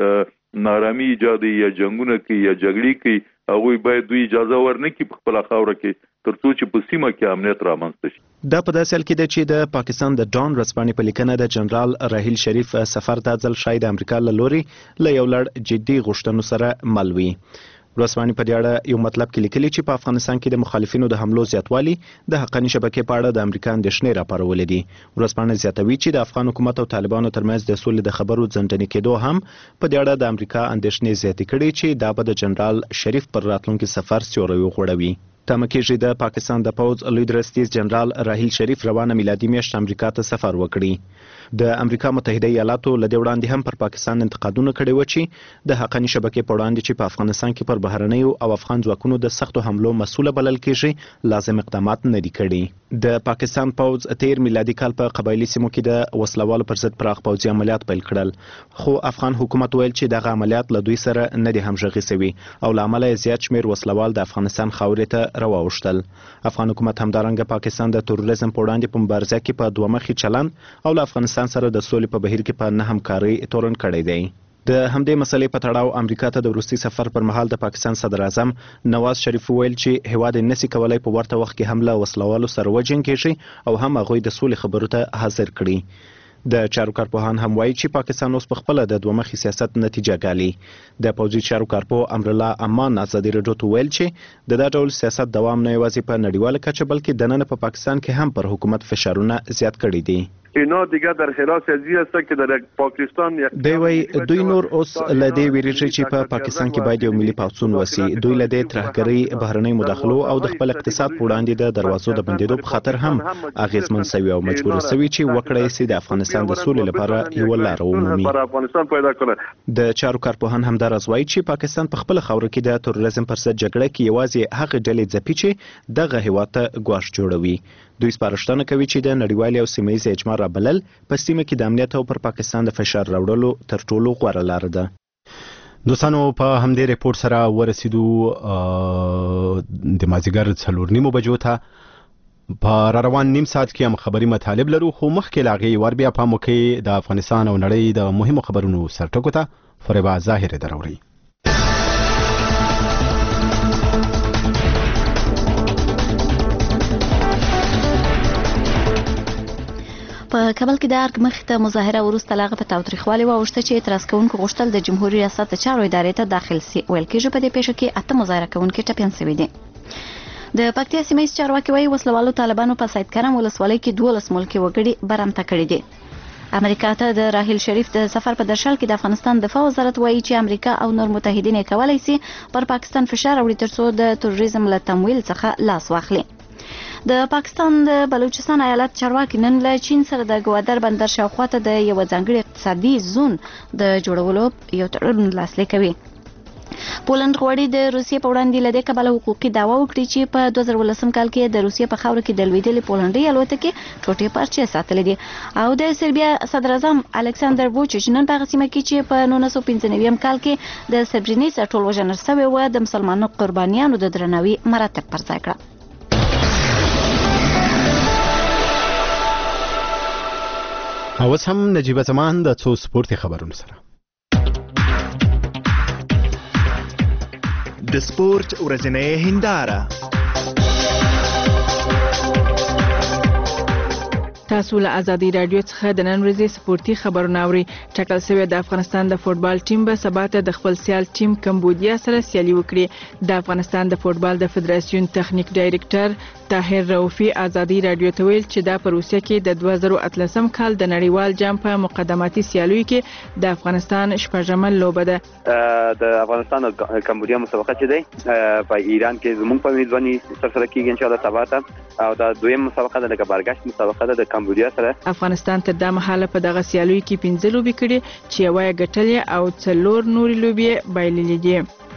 کې نارامي ایجاد یا جنگونه کوي یا جګړې کوي هغوی باید دوی اجازه ورنکړي په خپله خاوره کې تر څو چې په سیمه کې امنیت رامنځته شي. دا په داسې حال کې ده چې د پاکستان د ډان ورځپاڼې په لیکنه د جنرال راهیل شریف سفر دا ځل شاید امریکا له لوري له یو لړ جدي غوښتنو سره مل وي. ورځپاڼې په دې اړه یو مطلب کې لیکلي چې په افغانستان کې د مخالفینو د حملو زیاتوالی د حقاني شبکې په اړه د امریکا اندېښنې راپارولې دي. ورځپاڼه زیاتوي چې د افغان حکومت او طالبانو ترمنځ د سولې د خبرو ځنډنې کېدو هم په دې اړه د امریکا اندېښنې زیاتې کړي چې دا به د جنرال شریف پر راتلونکي سفر سیوری وغوړوي. تمه کېږي د پاکستان د پوز لوی درستیز جنرال راهیل شریف روانه میلادي میاشت امریکا ته سفر وکړي. د امریکا متحده ایالاتو له دې وړاندې هم پر پاکستان انتقادونه کړي و چې د حقاني شبکې په وړاندې چې په افغانستان کې پر بهرنیو او افغان ځواکونو د سختو حملو مسؤله بلل کېږي لازم اقدامات نه دي کړي. د پاکستان پوز 13 میلادي کال په قبایلی سیمو کې د وسلوالو پر ضد پراخ پوځي عملیات پیل کړل خو افغان حکومت ویل چې دغه عملیات له دوی سره نه دي همغږي شوي او له امله زیات شمیر وسلوال د افغانستان خاورې ته راوښتل. افغان حکومت همدارنګه پاکستان د تروریزم په وړاندې په مبارزه کې په دوه مخي چلند او له افغانستان سره د سولې په بهیر کې په نه همکارۍ تورن کړی دی. د همدې مسلې په تړاو امریکا ته د وروستي سفر پر مهال د پاکستان صدر اعظم نواز شریف ویل چې هیواد یې نشي کولای په ورته وخت کې هم له وسلوالو سره وجنګېږي او هم هغوی د سولې خبرو ته حاضر کړي. د چارو کارپوهان هم وایي چې پاکستان اوس په خپل د دوه مخي سیاست نتیجه ګالي. د پوځي چارو کارپوه امرالله امان آزادي رادیو ته ویل چې د دا ډول سیاست دوام نه یوازې په نړیواله کچه بلکې دننه په پاکستان کې هم پر حکومت فشارونه زیات کړي دي. اینا دیگه در خلاف ازی است که در پاکستان دی وی دوی نور اوس لدی ویریږي چې په پاکستان کې باید یو ملي پاڅون وسی. دوی لدی ترهګری بهرنۍ مداخلو او د خپل اقتصاد په وړاندې د دروازو د بندیدو په خاطر هم اغیزمن سوي او مجبور سوي چې وکړي سي د افغانستان د سولې لپاره یو لار ومومي. د چارو کارپوهان هم دا راځوي چې پاکستان په خپل خاور کې د تروریزم پر ضد جګړه کې یوازې هغه ډلې ځپي چې دغه هیواد ته ګواښ جوړوي. دوی سپارښتنه کوي چې د نړیوالي او سیمه ییز اجماع رابلل په سیمه کې د امنیت او پر پاکستان د فشار راوړلو تر ټولو غوره لار ده. دوستانو په همدې ریپورت سره ورسېدو د مازیګر 4:30 بجو ته په روان نیم ساعت کې هم خبري مطالب لرو خو مخکې لاغي ور بیا په موکې د افغانستان او نړۍ د مهمو خبرونو سرټکو ته فریبا ظاهر دروري. په کابل کې د ارګ مخې ته مظاهره وروسته لاغه په تاوتریخوالي واوښته چې اعتراض کوونکو غوښتل د جمهوریت ریاست د چارو ادارې ته داخل سي. ویل کېږي په دې پیښه کې 8 مظاهره کوونکي ټپیان شوي دي. د پکتیا سیمه ییز چارواکي وايي وسلوالو طالبانو په سید کرم ولسوالۍ کې 12 ملکي وګړي برمته کړي دي. امریکا ته د راحیل شریف د سفر په درشل کې د افغانستان دفاع وزارت وايي چې امریکا او نور متحدین یې کولای شي پر پاکستان فشار راوړي ترڅو د تروریزم له تمویل څخه لاس واخلي. د پاکستان د بلوچستان ایالت چارواکي نن له چین سره د ګوادر بندر شاوخوا ته د یو ځانګړي اقتصادي زون د جوړولو یو تړون لاسلیک کوي. پولند غواړي د روسیې په وړاندې له دې کبله حقوقي دعوا وکړي چې په 2018 کال کې د روسیې په خاوره کې د لوېدلې پولنډي الوتکې ټوټې پارچې ساتلې دي. او د سربیا صدر اعظم الکساندر ووچیچ نن په سیمه کې چې په 1995 کال کې د سربرینیسا ټول وژنه شوی و د مسلمانانو قربانیانو د درناوي مراتب پر ځای کړ. اوس هم نجیبه زمان د څو سپورتي خبرونو سره. د سپورت ورځنۍ هنداره. تاسو له ازادي رادیو څخه د نن ورځې سپورتي خبرونه اورئ. ټاکل شوی د افغانستان د فوټبال ټیم به سبا ته د خپل سیال ټیم کمبودیا سره سیالي وکړي. د افغانستان د فوټبال د فدراسیون تخنیک ډایریکټر طاهر رؤفي ازادي رادیو ته ویل چې دا په روسیه کې د 2018 کال د نړیوال جام په مقدماتي سیالیو کې د افغانستان شپږمه لوبه ده. د افغانستان او کمبودیا مسابقه چې دی په ایران کې زموږ په میزباني سره کېږي ان شاء الله سبا ته، او دا دویم مسابقه ده لکه برګشت مسابقه ده د کمبودیا سره. افغانستان تر دا مهاله په دغه سیالیو کې 15 لوبې کړې چې یوه یې ګټلې او 4 نورې لوبې بایللې دي.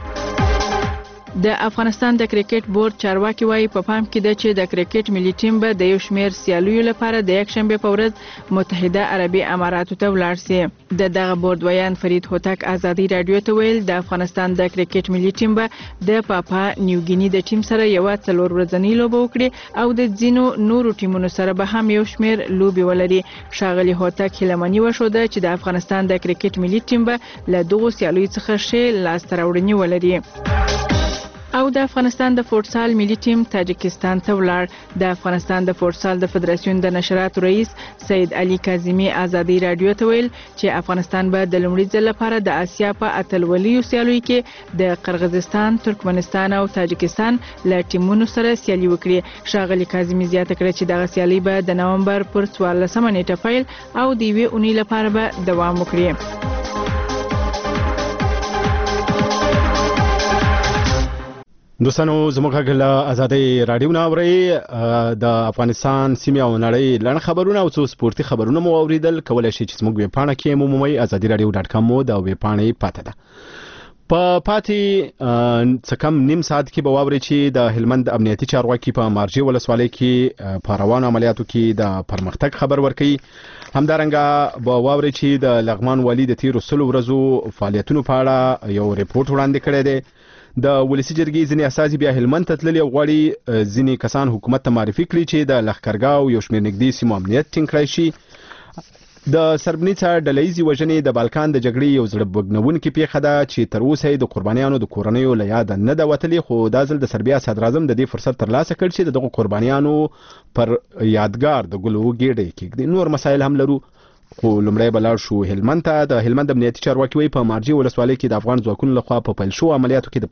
د افغانستان د کرکټ بورډ چارواکي وايي په پام کې ده چې د کرکټ ملي ټیم به د یو شمېر سیالیو لپاره د یکشنبې په ورځ متحده عربي اماراتو ته ولاړ شي. د دغه بورډ ویان فرید هوتک ازادي رادیو ته ویل د افغانستان د کرکټ ملي ټیم به د پاپا نیوګیني د ټیم سره یو 4 ورځنی لوبه وکړي او د ځینو نورو ټیمونو سره به هم یو شمېر لوبې ولري. ښاغلي هوتک هیلهمني وښوده چې د افغانستان د کرکټ ملي ټیم به له دغو سیالیو څخه ښې لاسته راوړنې ولري. او د افغانستان د فوټسال ملي ټیم تاجکستان ته ولاړ. د افغانستان د فوټسال د فدراسیون د نشراتو رئیس سید علي کاظمي ازادي رادیو ته ویل چې افغانستان به د لومړي ځل لپاره د آسیا په اتلولیو سیالیو کې د قرغیزستان، ترکمنستان او تاجکستان له ټیمونو سره سیالي وکړي. ښاغلي کاظمي زیاته کړه چې دغه سیالي به د نومبر پر 14 نیټه پیل او د یوې اونۍ لپاره به دوام وکړي. دوستانو زموږ له ازادي رادیو نه اورئ د افغانستان سیمه او نړۍ لړ خبرونه او څو سپورتي خبرونه مو اوریدل. کولای شئ چې زموږ ویب پاڼه کې مو مومئ azadiradio.com مو د ویب پاڼې پاته ده. په پاتې څه کم نیم ساعت کې به واورئ چې د هلمند امنیتي چارواکي په مارجې ولسوالۍ کې په روانو عملیاتو کې د پرمختګ خبر ورکړي. همدارنګه به واورئ چې د لغمان والي د تیرو 100 ورځو فعالیتونو په اړه یو ریپورت وړاندې کړی دی. د ولسی جرګې ځینې اساسي بیا هلمند ته تللي او غواړي ځینې کسان حکومت ته معرفي کړي چې د لښکرګاو یو شمېر نږدې سیمو امنیت ټینګ کړی شي. د سربنیڅا ډلهیزې وژنې د بالکان د جګړې یو زړه بوږنونکې پیښه ده چې تر اوسه د قربانیانو د کورنیو له یاده نه ده وتلې، خو دا ځل د سربیا صدر اعظم د دې فرصت ترلاسه کړ چې دغه قربانیانو پر یادګار د ګلو ګېډۍ کېږدي. نور مسایل هم لرو، خو لمړی بلار شو هلمند ته. د هلمند امنیتي چارواکي وایي په مارجې ولسوالۍ کې د افغان ځواکونو لخوا په پیل شو عملیاتو کې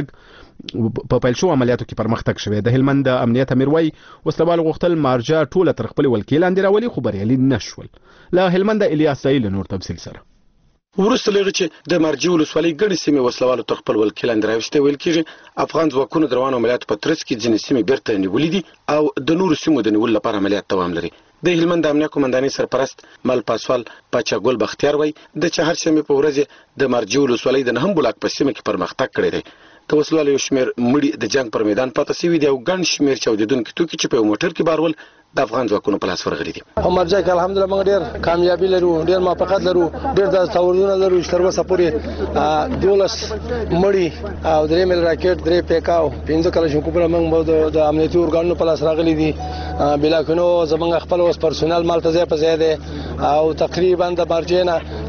پرمختګ شوی. د هلمند امنیت امیر وایي وسلوالو غوښتل مارجه ټوله تر خپل ولکې لاندې راولي، خو بریالي نه شول. له هلمند الیاس سایل نور تفصیل سره. وروسته لږ چې د مارجې ولسوالۍ ګڼې سیمې وسلوالو تر خپل ولکې لاندې راوستې، ویل کېږي افغان ځواکونو د روانو عملیاتو په ترڅ کې ځینې سیمې بیرته نیولې دي او د نورو سیمو د نیولو لپاره عملیات دوام لري. د هلمند امنیه قومندانۍ سرپرست مل پاسوال پاچا ګل بختیار وایي د چهارشنبې په ورځ د مارجې ولسوالۍ د 9 بلاک په سیمه کې پرمختګ کړی دی. د وسلوالو یو شمېر مړي د جنگ پر میدان پاتې شوي دي او ګڼ شمېر چاودېدونکي توکي چې په یو موټر کې بارول د افغان ځواکونو په لاس ورغلي دي. په مارجه کې الحمدلله موږ ډېر کامیابي لرو، ډېر موافقت لرو، ډېر د تاوانونه لرو چې تر اوسه پورې 12 مړي او 3 مل راکټ 3 پیکاو 15 کلاشینکوفونه موږ د امنیتي ارګانونو په لاس راغلي دي. بلاکونو زمونږ خپل اوس پرسونل مال ته ځای په ځای دی او تقریبا د مارجې نه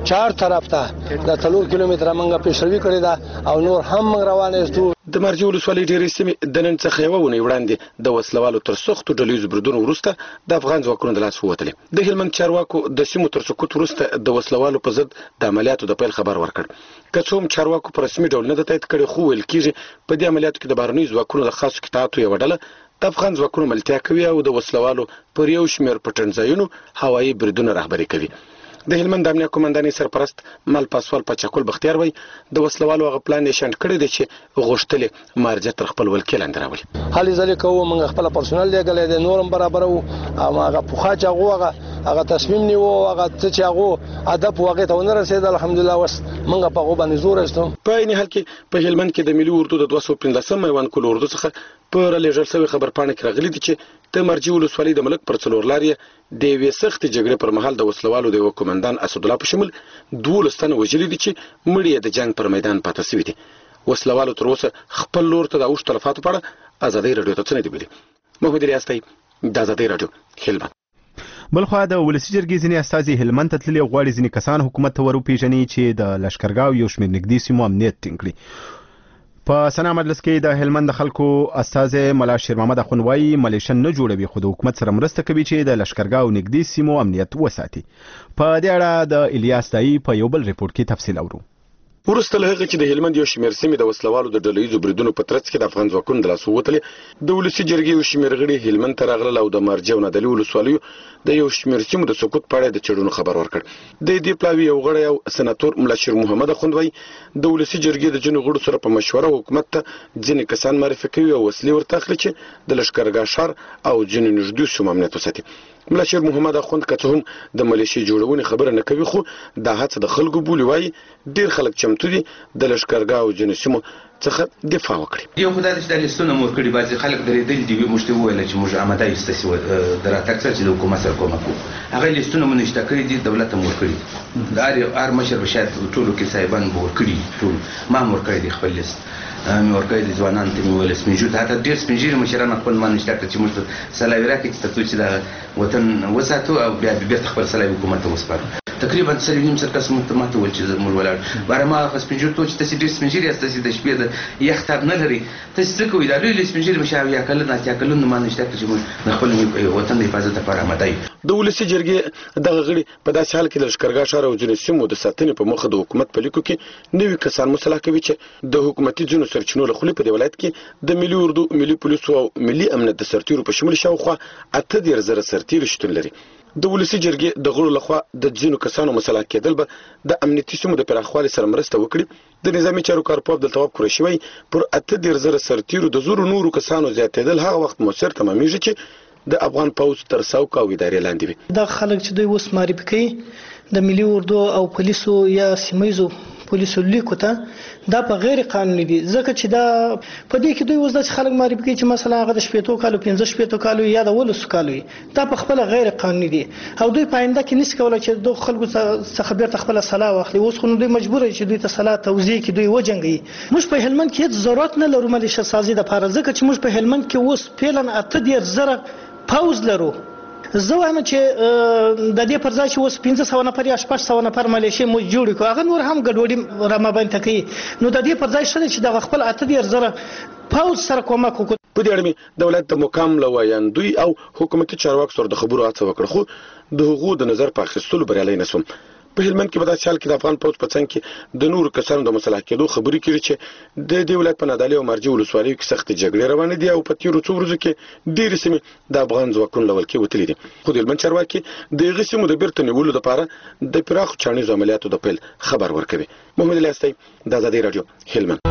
چار طرف ته د 3 کیلومتره منګه پیشروي کړې ده او نور هم موږ روان یو. د مرجې ولسوالۍ ډېرې سیمې د نن څخه یوه اونۍ وړاندې د وسلوالو تر سختو ډلهییزو بریدونو وروسته د افغان ځواکونو د لاس ووتلې. د هلمند چارواکو د سیمو تر سقوط وروسته د وسلوالو په ضد د عملیاتو د پیل خبر ورکړ. که څه هم چارواکو په رسمي ډول نه ده تایید کړې، خو ویل کېږي په دې عملیاتو کې د بهرنیو ځواکونو د خاصو قطعاتو یوه ډله د افغان ځواکونو ملتیا کوي او د وسلوالو پر یو شمېر پټنځایونو هوایي بریدونه رهبري کوي. د هلمند امنیه قومندانۍ سرپرست مل پاسوال پچاکول بختیار وایي د وسلوالو هغه پلان یې شنډ کړی دی چې غوښتلې مارجه تر خپل ولکې لاندې راولي. هلې ځلې کوو، موږ خپل پرسونل لېږلی دی، نور هم برابر وو او هغه پخوا چې هغه تصمیم نیو، هغه څه چې هغه هدف و هغې ته ونه رسېد، الحمدلله اوس موږ په هغو باندې زور ایستو. په عین حال کې په هلمند کې د ملي اردو د 215 میوند کول اردو څخه په رالیږل شوې خبرپاڼه کې راغلي دي چې د مرجې ولسوالۍ د ملک پر 4 لارې د یوې سختې جګړې پر مهال د وسلوالو د یوه قومندان اسدالله په شمول 12 تنه وژلي دي چې مړي یې د جنګ پر میدان پاته سوي دي. وسلوالو تر اوسه خپل لور ته د اوښ تلفاتو په اړه ازادۍ راډیو ته څه نه دي ویلي. محمد ریاستۍ، د ازادۍ راډیو، هلمند. بلخوا د ولسی جرګې ځینې استازي هلمند ته تللي غواړي ځینې کسان حکومت ته وروپېژني چې د لشکرګاو یو شمېر نږدې سیمو امنیت ټینګ کړي. په سنا مجلس کې د هلمند د خلکو استازي ملا شیر محمد اخوند وایي ملیشن نه جوړوي خو د حکومت سره مرسته کوي چې د لشکرګاو نږدې سیمو امنیت وساتي. په دې اړه د الیاس دایی په یو بل ریپورت کې تفصیل اورو. وروسته له هغه چې د هلمند یو شمېر سیمې د وسلوالو د ډلهییزو بریدونو په ترڅ کې د افغان ځواکونو د لاس ووتلې، د ولسي جرګې یو شمېر غړي هلمند ته راغلل او د مرجې او نادعلي ولسوالیو د یو شمېر سیمو د سقوط په اړه د څېړنو خبر ورکړ. د دې پلاوي یو غړی او سناتور ملا شیر محمد اخوند وایي د ولسي جرګې د ځینو غړو سره په مشوره حکومت ته ځینې کسان معرفي کوي او وسلې ورته اخلي چې د لشکرګاه ښار او ځینو نږدې سیمو امنیت وساتي. ملا شیر محمد اخوند که څه هم د ملیشې جوړونې خبره نه کوي، خو دا هڅه د خلکو بولي. وایي ډېر خلک چمتو دي د لشکرګاه او ځینو سیمو څخه دفاع وکړي. یو خدای دې د لیستونه مور کړي، بعضې خلک درېدلي دي، موږ ته وویل چې موږ آماده یو ستاسې د راتګ سره چې د حکومت سره کومک وکړو. هغه لیستونه مو نشته کړي دي، دولت ته مور کړي دي. هر مشر به شاید ټولو کې صاحبان به ورکړي، ټول ما مور کړی دی خپل لیست مې ورکړی دی. ځوانانو ته مې وویل سپین ږیرو ته، حتی ډېر سپین ږیري مشران خپل ما نشته کړه چې موږ ته سلاوي راکړي چې تر څو چې دا وطن وساتو او بیا بېرته خپل سلاوي حکومت ته وسپارو. تقریبا 3.5 کس موږ ته وویل چې موږ ولاړ باره ما هغه سپین ږیرو ته چې تاسې ډېر سپین ږیري یاست، تاسې د شپې د یخ تاب نه لرئ، تاسې څه کوئ؟ دا لوی لوی سپین ږیري مشر اویا کلن اتیا کلن ما نشته کړه چې موږ د خپل وطن د حفاظت لپاره آماده یو. د ولسي جرګې دغه غړي په داسې حال کې د لشکرګاه ښار او ځینو سیمو د ساتنې په موخه د حکومت په لیکو کې نوي کسان مصلح کوي چې د حکومتي ځینو سرچینو له خولې په دې ولایت کې د ملي اردو، ملي پولیسو او ملي امنیت د سرتیرو په شمول شاوخوا 18,000 سرتیرو شتون لري. د ولسي جرګې د غړو لخوا د ځینو کسانو مصلح کېدل به د امنیتي سیمو د پراخوالي سره مرسته وکړي. د نظامي چارو کارپوه عبدالتواب قریشي وایي پر 18,000 سرتیرو د زورو نورو کسانو زیاتېدل هغه وخت مؤثر تمامیږي چې د افغان پوځ تر څوک او ادارې لاندې وي. دا خلک چې دوی اوس معرفي کوي د ملي اردو او پولیسو یا سیمایزو پولیسو لیکو ته دا په غیر قانوني دي، ځکه چې دا په دې کې دوی اوس داسې خلک معرفي کوي چې مثلا هغه د 15 کالو 15 کالو یا د 19 کالو دا په خپل غیر قانوني دي او دوی په آینده کې نشي کولای چې دوه خلکو څخه بیرته خپل صلاح واخلي. اوس خو دوی مجبور دي چې دوی ته صلاح توزیع کې دوی وجنګي. موږ په هلمند کې هیڅ ضرورت نه لرو ملیشه سازي د لپاره، ځکه چې موږ په هلمند کې اوس فعلا 18,000 پوز لرو. زه وایم چې د دې پر ځای چې اوس 500 نفر یا 600 نفر ملیشې مو جوړ کړو، هغه نور هم ګډوډي را مابین کوي، نو د دې پر ځای شته چې د خپل 18,000 پوز سره کومک وکړو. په دې اړه مې دولت د مقام لویاندوی او حکومتي چارواکو سره د خبرو هڅه وکړه، خو د هغو د نظر په اخیستلو بریالی نه شوم. په هلمند کې په داسې حال کې د افغان پوځ په څنګ کې د نورو کسانو د مصلح کېدو خبرې کړي چې د دې ولایت په نادعلي او مرجې ولسوالیو کې سختې جګړې روانې دي او په تېرو څو ورځو کې ډېرې سیمې د افغان ځواکونو له ولکې وتلي دي. خو د هلمند چارواکي د هغې سیمو د بیرته نیولو لپاره د پراخو چاڼیزو عملیاتو د پیل خبر ورکوي. محمد الیاس، د ازادۍ راډیو، هلمند.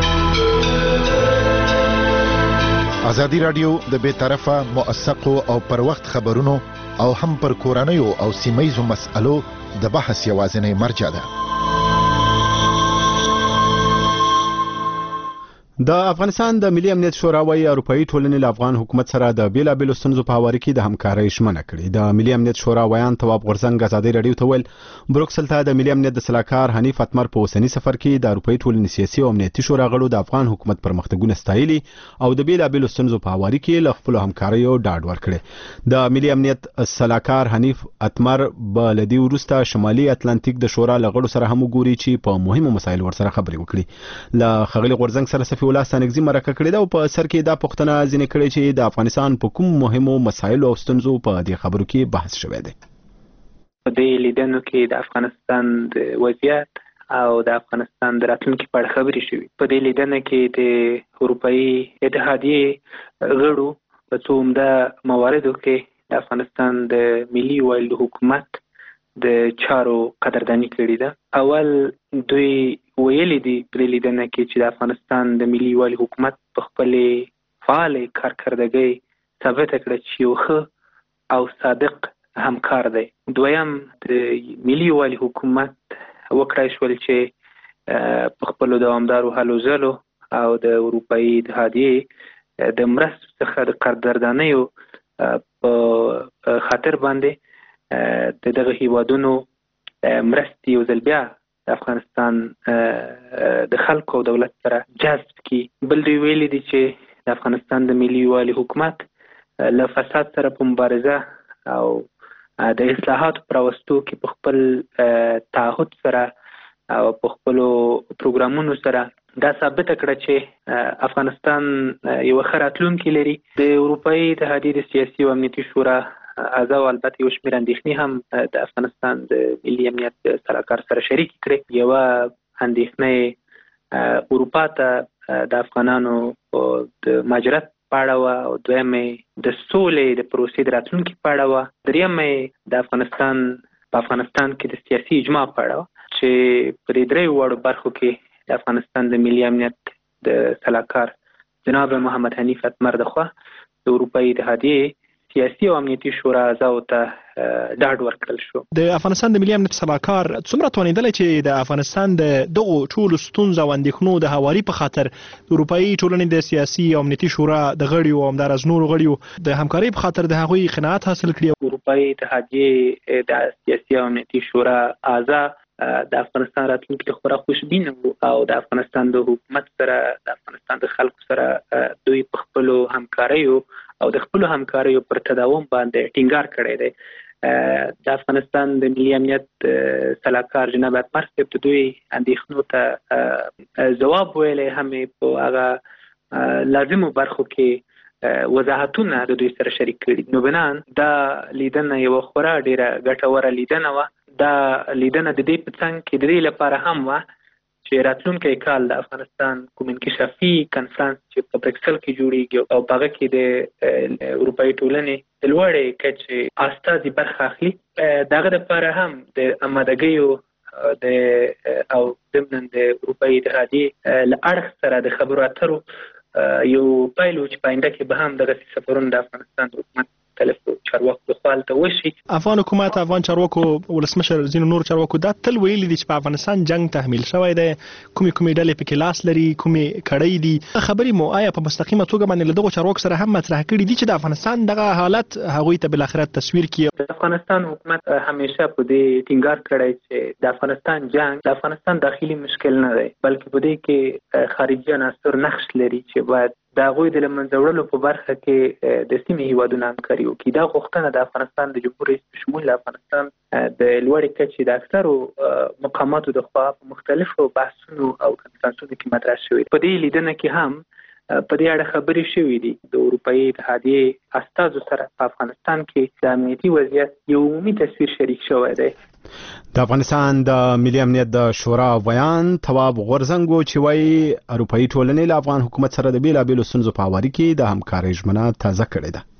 ازادي راډیو د بې طرفه، موثقو او پر وخت خبرونو او هم پر کورنیو او سیمایزو مسألو د بحث یوازینی مرجع ده. د افغانستان د ملي امنیت شورا وايي اروپאי ټولنې له افغان حکومت سره د بیلابېلو ستونزو په هواري کې د همکارۍ ژمنه کړې. د ملي امنیت شورا ویان تواب غورځنګ ازادي رادیو ته ویل بروکسل ته د ملي امنیت د سلاکار حنیف اتمر په اوسنی سفر کې د اروپאי ټولنې سیاسي او امنیتي شورا غړو د افغان حکومت پرمختګونه ستایلي او د بیلابېلو ستونزو په هواري کې له خپل همکاریو ډاډ ورکړي. د ملي امنیت سلاکار حنیف اتمر به لدی ورسته شمالي اتلانتیک د شورا لغړو سره هم وګوري چې په مهمو مسایلو ورسره خبرې وکړي. له خغلی غورځنګ سره صفي الله سانګزي مرکه کړې ده او په سر کې دا پوښتنه ځینې کړې چې د افغانستان په کوم مهمو مسایلو او ستونزو په دې خبرو کې بحث شوی دی. په دې لیدنو کې د افغانستان د وضعیت او د افغانستان د راتلونکي په اړه خبرې شوې. په دې لیدنه کې د اروپאי اتحادیې غړو په څو عمده مواردو کې د افغانستان د ملي والي حکومت د چارو قدردانی کړې ده. اول دوی ویلي دي په لیدنه کې چې د افغانستان د ملي والي حکومت په خپل فعال کارکردګۍ ثابت کړه چې یو ښه او صادق همکار دی. دویم د ملي والي حکومت وکړای شول چې په خپل دوامدارو هلو ځلو او د اروپאי اتحادیې د مرستو څخه د قدردانیو په خاطر باندې د دغه هیوادونو مرستې یو ځل بیا د افغانستان د خلکو او دولت سره جذب کی. بل دوی ویلي دي چې د افغانستان د ملي والي حکومت له فساد سره په مبارزه او د اصلاحاتو پر راوستو کې په خپل تعهد سره او په خپل پروګرامونو سره دا ثابت کړه چې افغانستان یو ښه راتلونکی لري. د اروپאי اتحادیې د سیاسي او امنیتي شورا اعضا او البته یو شمېر اندېښنې هم د افغانستان د ملي امنیت سلاکار سره شریک کړې. یوه اندېښنه اروپا ته د افغانانو د مهاجرت په اړه وه او دویمه د سولې د پروسې د راتلونکي په اړه وه. دریمه د افغانستان کې د سیاسي اجماع په اړه وه چې په دې دریو واړو برخو کې د افغانستان د ملي امنیت د سلاکار جناب محمد حنیف اتمر دخوا د اروپאי اتحادیې سیاسي او امنیتي شورا اعضاو ته ډاډ ورکړل شو. د افغانستان د ملي امنیت سلاکار څومره توانیدلی چې د افغانستان د دغو ټولو ستونزو او اندېښنو د هواري په خاطر د اروپאי ټولنې د سیاسي او امنیتي شورا د غړیو او همداراز نورو غړیو د همکارۍ په خاطر د هغوی قناعت حاصل کړي؟ اروپאי اتحادیې د سیاسي او امنیتي شورا اعضا د افغانستان راتلونکي ته خورا خوشبینه وو او د افغانستان د حکومت سره د افغانستان د خلکو سره دوی په خپلو همکاریو او د خپلو همکاریو پر تداوم باندې ټینګار کړی دی. د افغانستان د ملي امنیت سلاکار جناب اتمر صاحب د دوی اندېښنو ته ځواب ویلی هم په هغه لازمو برخو کې وضاحتونه د دوی سره شریک کړي. نو بنان دا لیدنه یوه خورا ډیره ګټوره لیدنه وه. دا لیدنه د دې په څنګ کې د دې لپاره هم وه چې راتلونکی کال د افغانستان کوم انکشافي کنفرانس چې په بریکسل کې جوړیږي او په هغه کې د اروپאי ټولنې د لوړې کچې استازي برخه اخلي، د هغه لپاره هم د آمادګیو او ضمن د اروپאי اتحادیې له اړخ سره د خبرو اترو یو پیل و چې په آینده کې به هم دغسې سفرونه د افغانستان د حکومت مختلفو چارواکو لخوا هلته وشي. افغان حکومت، افغان چارواکو، ولسمشر، ځینو نور چارواکو دا تل ویلي دي چې په افغانستان جنگ تحمیل شوی دی، کومې ډلې پکې لاس لري، کومې کړۍ دي. خبرې مو آیا په مستقیمه توګه باندې له دغو چارواکو سره هم مطرح کړي دي چې د افغانستان دغه حالت هغوی ته بالاخره تصویر کړي؟ د افغانستان حکومت همیشه په دې ټینګار کړی چې د افغانستان جنگ د افغانستان داخلي مشکل نه دی، بلکې په دې کې خارجي عناصر نقش لري چې باید د هغوی د له منځه وړلو په برخه کې د سیمې هیوادونه همکاري وکړي. دا غوښتنه د افغانستان د جمهور رئیس په شمول د افغانستان د لوړې کچې د اکثرو مقاماتو د خوا په مختلفو بحثونو او کنفرانسونو کې مطرح شوې. په دې لیدنه کې هم په دې اړه خبرې شوې دي. د اروپאי اتحادیې استازو سره په افغانستان کې د امنیتي وضعیت یو عمومي تصویر شریک شوی دی. د افغانستان د ملي امنیت د شورا ویان تواب غورځنګ چې وایي اروپאי ټولنې له افغان حکومت سره د بیلابېلو ستونزو په هواري کې د همکارۍ ژمنه تازه کړې ده.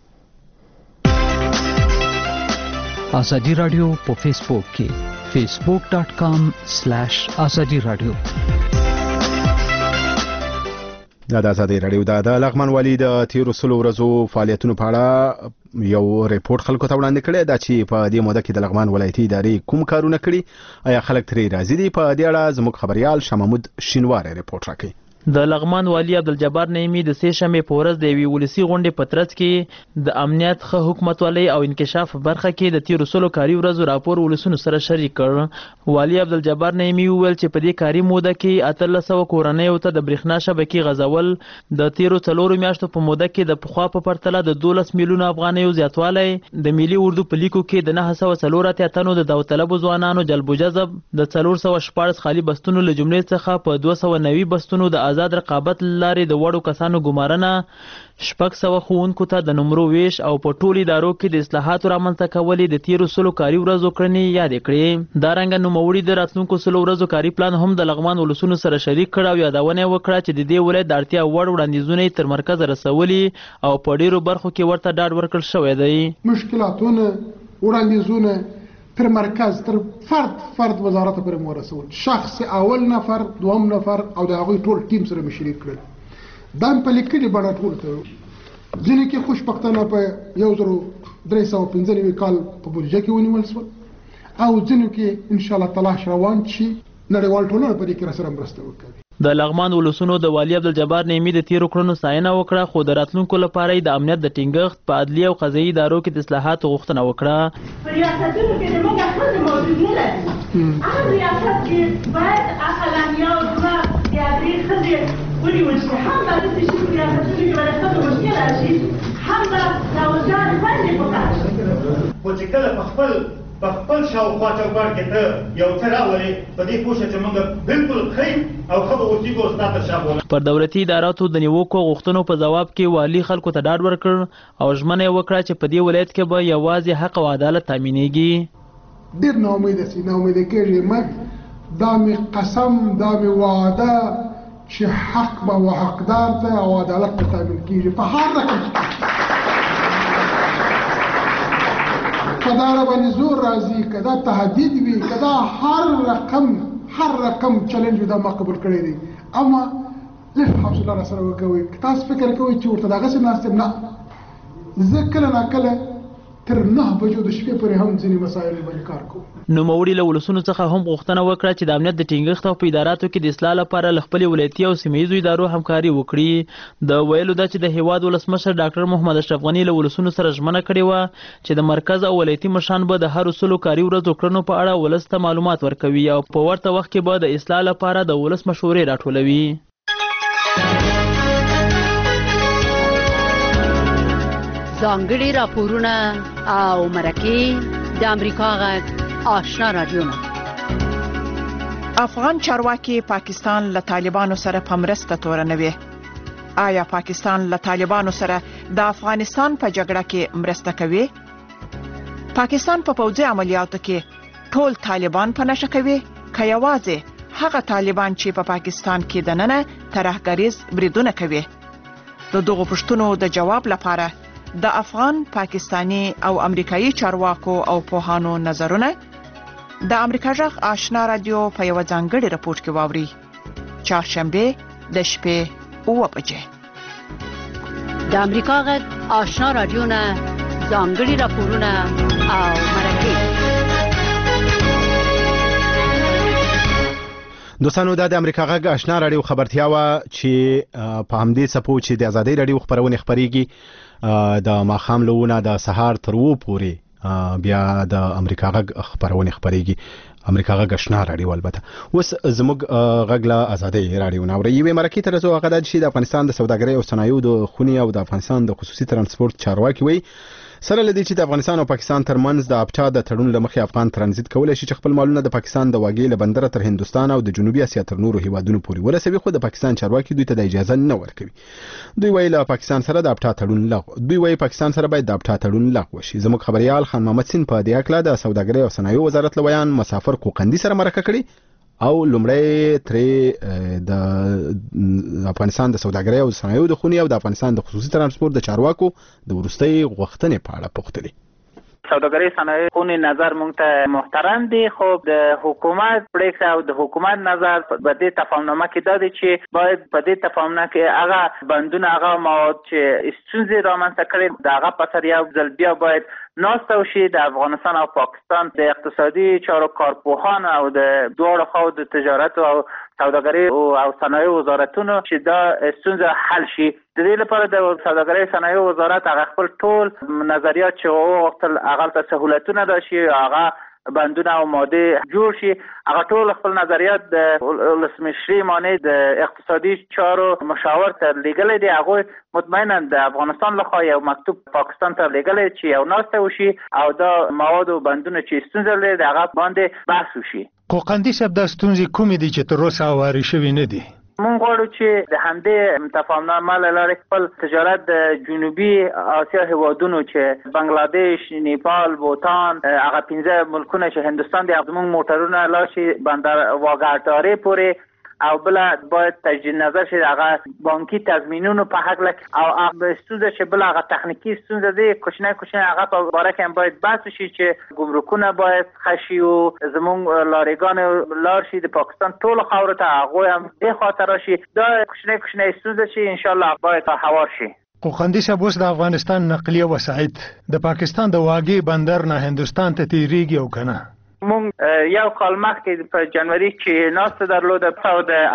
ازادي رادیو په فیسبوک کې facebook.com/ازادي رادیو. د ازادي رادیو د لغمان والي د 13 ورځو فعالیتونو په اړه یو ریپورت خلکو ته وړاندې کړی دا چې په دې موده کې د لغمان ولایتي ادارې کوم کارونه کړي، آیا خلک ترې راضي دي؟ په دې اړه زموږ خبريال شاه محمود شینواری ریپورت راکړي. د لغمان والي عبدالجبار نعیمي د سې شنبې په ورځ د یوې ولسي غونډې په ترڅ کې د امنیت ښه حکومتولۍ او انکشاف برخه کې د تیرو سلو کاري ورځو راپور ولسونو سره شریک کړ. والي عبدالجبار نعیمي وویل چې په دې کاري موده کې 1300 کورنیو ته د برېښنا شبکې غځول د تیرو 4 میاشتو په موده کې د پخوا په پرتله د 12 میلیونه افغانیو زیاتوالی، د ملي اردو په لیکو کې د 904 تنو د داوطلبو ځوانانو جلب و جذب، د 414 خالي بستونو له جملې څخه په 290 بستونو د آزاد رقابت لارې د وړو کسانو ګمارنه، 600 ښوونکو ته د نمرو ویش او په ټولو ادارو کې د اصلاحاتو رامنځته کولې د تیرو سلو کاري ورځو کړنې یادې کړې. دارنګه نوموړي د راتلونکو سلو ورځو کاري پلان هم د لغمان ولسونو سره شریک کړ او یادونه وکړه چې د دې ولایت د اړتیا وړ وړاندیزونه تر مرکز رسولي او په ډیرو برخو کې ورته ډاډ ورکړل شوی دی. مشکلاتونه وړاندیزونه تر مرکز تر فرد وزارت پورې ورسول، شخص اول نفر دوم نفر او د هغوی ټول ټیم سره مشرک کړل. دا په لیکلي بڼه ټول ته ځینې کې خوشبختانه په 1395 کال په بودیجه کې ونیول شول او ځینو کې ان شاء الله تلاش روان شي نړیوال ټولنه په دې کې سره مرسته وکړي. د لغمان ولسونو د والي عبدالجبار نعیمي د تیرو کړنو ستاینه وکړه، خو د راتلونکو لپاره د امنیت د ټینګښت په عدلي او قضایي ادارو کې د اصلاحاتو غوښتنه وکړه. په ریاستونو کې زموږ ښځې موجود نه لري. هغه ریاست کې باید اقلانیا او دوه یا درې ښځې ونیول شي، هم به داسې شي په ریاستونو کې به د ښځو مشکل راشي، هم به د اورګانې باندې پکار شي. خو چې کله په خپل شاوخوا چوکاټ کې ته یو څه راولې په دې پوه شه چې موږ بالکل ښه او ښه به اوسېږو او ستا تر شا به پر دولتي اداراتو د نیوکو غوښتنو په ځواب کې والي خلکو ته ډاډ ورکړ او ژمنه یې وکړه چې په دې ولایت کې به یوازې حق او عدالت تامینېږي. ډېر ناامیده سي، ناامیده کېږي مګ دا مې قسم دا مې وعده چې حق به و حقدار ته او عدالت به تامین کېږي په هر رقم کدا را باندې زور راځي، کدا تهدید وي، کدا هر رقم چیلنج دا ما قبول کړی دی. اما لږ حوصله را سره وکوئ. که تاسو فکر کوئ چې ورته دغسې ناست یم، نه، زه کله ناکله تر 9 بجو د شپې پورې هم ځینې مسایل باندې کار کوم. نوموړي له ولسونو څخه هم غوښتنه وکړه چې د امنیت د ټینګښت او په اداراتو کې د اصلاح لپاره له خپلې ولایتي او سیمه ییزو ادارو همکاري وکړي. د ویلو ده چې د هیواد ولسمشر ډاکټر محمد اشرف غني له ولسونو سره ژمنه کړې وه چې د مرکز او ولایتي مشران به د هرو سلو کاري ورځو کړنو په اړه ولس ته معلومات ورکوي او په ورته وخت کې به د اصلاح لپاره د ولس مشورې راټولوي. ځانګړي راپورونه او مرکې د امریکا غږ آشنا رادیو. افغان چارواکي پاکستان له طالبانو سره په مرسته تورنوي. آیا پاکستان له طالبانو سره د افغانستان په جګړه کې مرسته کوي؟ پاکستان په پوځي عملیاتو کې ټول طالبان په نشه کوي که یوازې هغه طالبان چې په پاکستان کې دننه ترهګریز بریدونه کوي؟ د دغو پوښتنو د جواب لپاره د افغان، پاکستانی او امریکایي چارواکو او پوهانو نظرونه د امریکا غږ آشنا رادیو په یو ځانګړي راپور کې واوري. چهارشنبه د شپې 9 بجې د امریکا غږ آشنا رادیو نه ځانګړي راپورونه او مرکې. دوستانو دا د امریکا غږ آشنا رادیو خبرتیا وا چې په همدې سپو چې د ازادي رادیو خبرونه خبريږي د ماخام لونه د سهار تر و پورې بیا د امریکا غږ خبرونه خبريږي. امریکا غږ آشنا رادیو البته اوس زموږ غږ له ازادي رادیو نو یوې مرکې تر څو هغه د افغانستان د سوداګرۍ او صنایعو د خونی او د افغانستان د خصوصي ترانسپورت چارواکي وي سره لدی چې د افغانستان او پاکستان ترمنځ د ابچا د تړون لمخې افغان ترانزیت کولای شي چې خپل مالونه د پاکستان د واګې له بندر تر هندستان او د جنوبي اسیا تر نورو هیوادونو پورې ورسوي، خو د پاکستان چارواکي دوی ته د اجازه نه ورکوي. دوی وایي له پاکستان سره د ابچا تړون لغوه دوی وایي پاکستان سره باید د ابچا تړون لغوه شي. زموږ خبريال خان محمد سین په دې اړه د سوداګرۍ او صنایعو وزارت لویان مسافر کوقندي سره مرکه کړي او لومړی ترې د افغانستان د سوداګرۍ او صنایعو د خونی او د افغانستان د خصوصي ترانسپورت د چارواکو د ورستۍ غوښتنې په اړه پوښتنه. سوداګرۍ صنایع خونی نظر مونږ ته محترم دي، خو د حکومت پریکړه او د حکومت نظر په دې تفاهمنامه کې دا دی چې باید په دې تفاهمنامه کې هغه بندونه هغه مواد چې ستونزې رامنځته کړي د هغه په سر یو ځل بیا باید ناسته وشي. د افغانستان او پاکستان د اقتصادي چارو کارپوهان او د دواړو خواو د تجارت او سوداګرۍ او صنایع وزارتونو چې دا ستونزه حل شي. د دې لپاره د سوداګرۍ صنایع وزارت هغه خپل ټول نظریات چې وغوښتل هغه ته سهولتونه راشي، هغه بندونه او ماده جوړ شي، هغه ټول خپل نظریات د ولسمشري مانع د اقتصادي چارو مشاور ته لیږلي دي. هغه مطمئنا د افغانستان لخوا یو مکتوب پاکستان ته لیږلی چې یو ناسته وشي او دا مواد او بندونه چې ستونزه لري هغه باندې بحث وشي. قوقندي صاحب دا ستونزې کومې دي چې تر اوسه هوارې شوې نه دي؟ مونږ غواړو چې د همدې تفاهمنامه له لارې خپل تجارت د جنوبي اسیا هیوادونو چې بنگلاديش، نیپال، بوتان، هغه 15 ملکونه چې هندستان دی، زموږ موټرونه لاړ شي بندر واګه‌داري پورې، او بل باید تجدید نظر شي هغه بانکي تضمینونو په حق او هغه ستونزه چې بل هغه تخنیکی ستونزه دی کوچنی هغه په اړه کې باید بحث شي چې ګمرکونه باید خشي او زموږ لاریګان لار شي د پاکستان ټول خاور ته هغه هم به خاطر شي. دا کوچنی ستونزه چې ان شاء الله باید هوار شي. قوقندي صاحب اوس د افغانستان نقلیه وسایط د پاکستان د واګي بندر نه هندستان ته تیریږي او کنه؟ مونږ یو کال مخکې په جنوري کې ناسته درلوده په د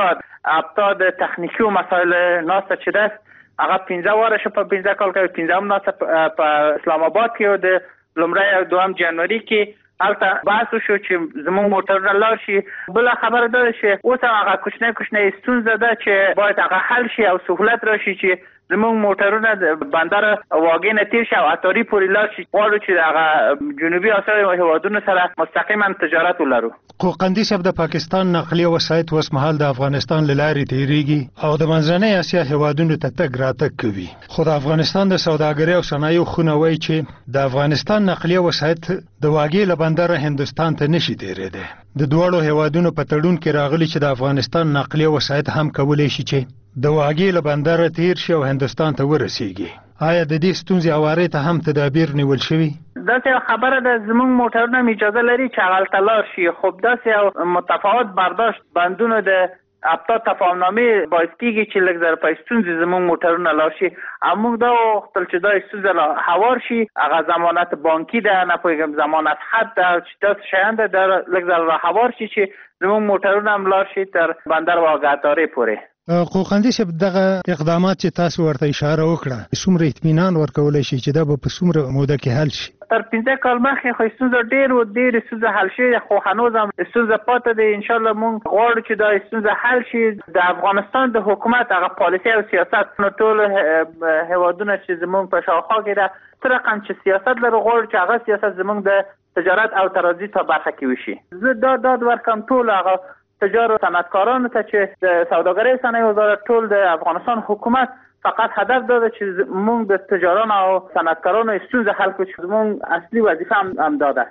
ابتکار د تخنیکي مسایل ناسته چې ده هغه 15 واره شو په 15 کال کې 15 ناسته په اسلام آباد کې د لومړی او دوم جنوري کې هلته بحث شو چې زموږ موټرونه لاړ شي. بل خبره ده چې اوس هغه کوچنی ستونزه ده چې باید هغه حل شي او سهولت راشي چې زموږ موټرونه د بندر واګې نه تیر شي او اتاري پورې لاړ شي. غواړو چې هغه جنوبي اسیا هیوادونو سره مستقیما تجارت ولرو. قوقندي صاحب د پاکستان نقلیه وسایط اوس مهال د افغانستان له لارې تیریږي او د منځنۍ اسیا هیوادونو ته تګ راتګ کوي، خو د افغانستان د سوداګرۍ او صنایعو خونه وایي چې د افغانستان نقلیه وسایط د واګې له بندره هندستان ته نشي تیریدی. د دوړو هیوادونو په تړون کې راغلي چې د افغانستان نقلیه وسایط هم کولای شي چې د واګې له بندره تیر شي او هندستان ته ورسیږي. آیا د دې ستونزې هوارې ته هم تدابیر نیول شوي؟ داسې خبره ده زموږ موټرونه اجازه لري چې هلته لاړ شي، خو داسې متفاوت برداشت بندونه د ابطا تفاهمنامې باعث کېږي چې لږ ذره په ستونزې زموږ موټرونه لاړ شي. او موږ دا وغوښتل چې دا ستونزه هوار شي، هغه ضمانت بانکي ده، نه پوهېږم ضمانت خط ده، چې داسې شیان ده لږ ذره هوار شي چې زموږ موټرونه هم لاړ شي تر بندر واګه‌داري پورې. قوقندي صاحب دغه اقدامات چې تاسو ورته اشاره وکړه څومره اطمینان ورکولی شي چې دا به په څومره موده کې حل شي؟ تر 15 کال مخکې خو ستونزه ډېر ستونزه حل شوې، خو هنوز هم ستونزه پاتې ده. ان شاء الله موږ غواړو چې دا ستونزه حل شي. د افغانستان د حکومت هغه پالیسي او سیاست نو ټول هیوادونه چې زموږ په شاوخوا کې ده تر رقم چې سیاست لري غواړو چې هغه سیاست زموږ د تجارت او ترانزیت په برخه کې وشي. زه دا ورکم ټول هغه تجار و صنعتکارانو ته چې د سوداګرۍ صنایع وزارت ټول د افغانستان حکومت فقط هدف داده چې موږ د تجاران او صنعتکارانو ستونزه حل کړو، چې موږ اصلي وظیفه هم داده.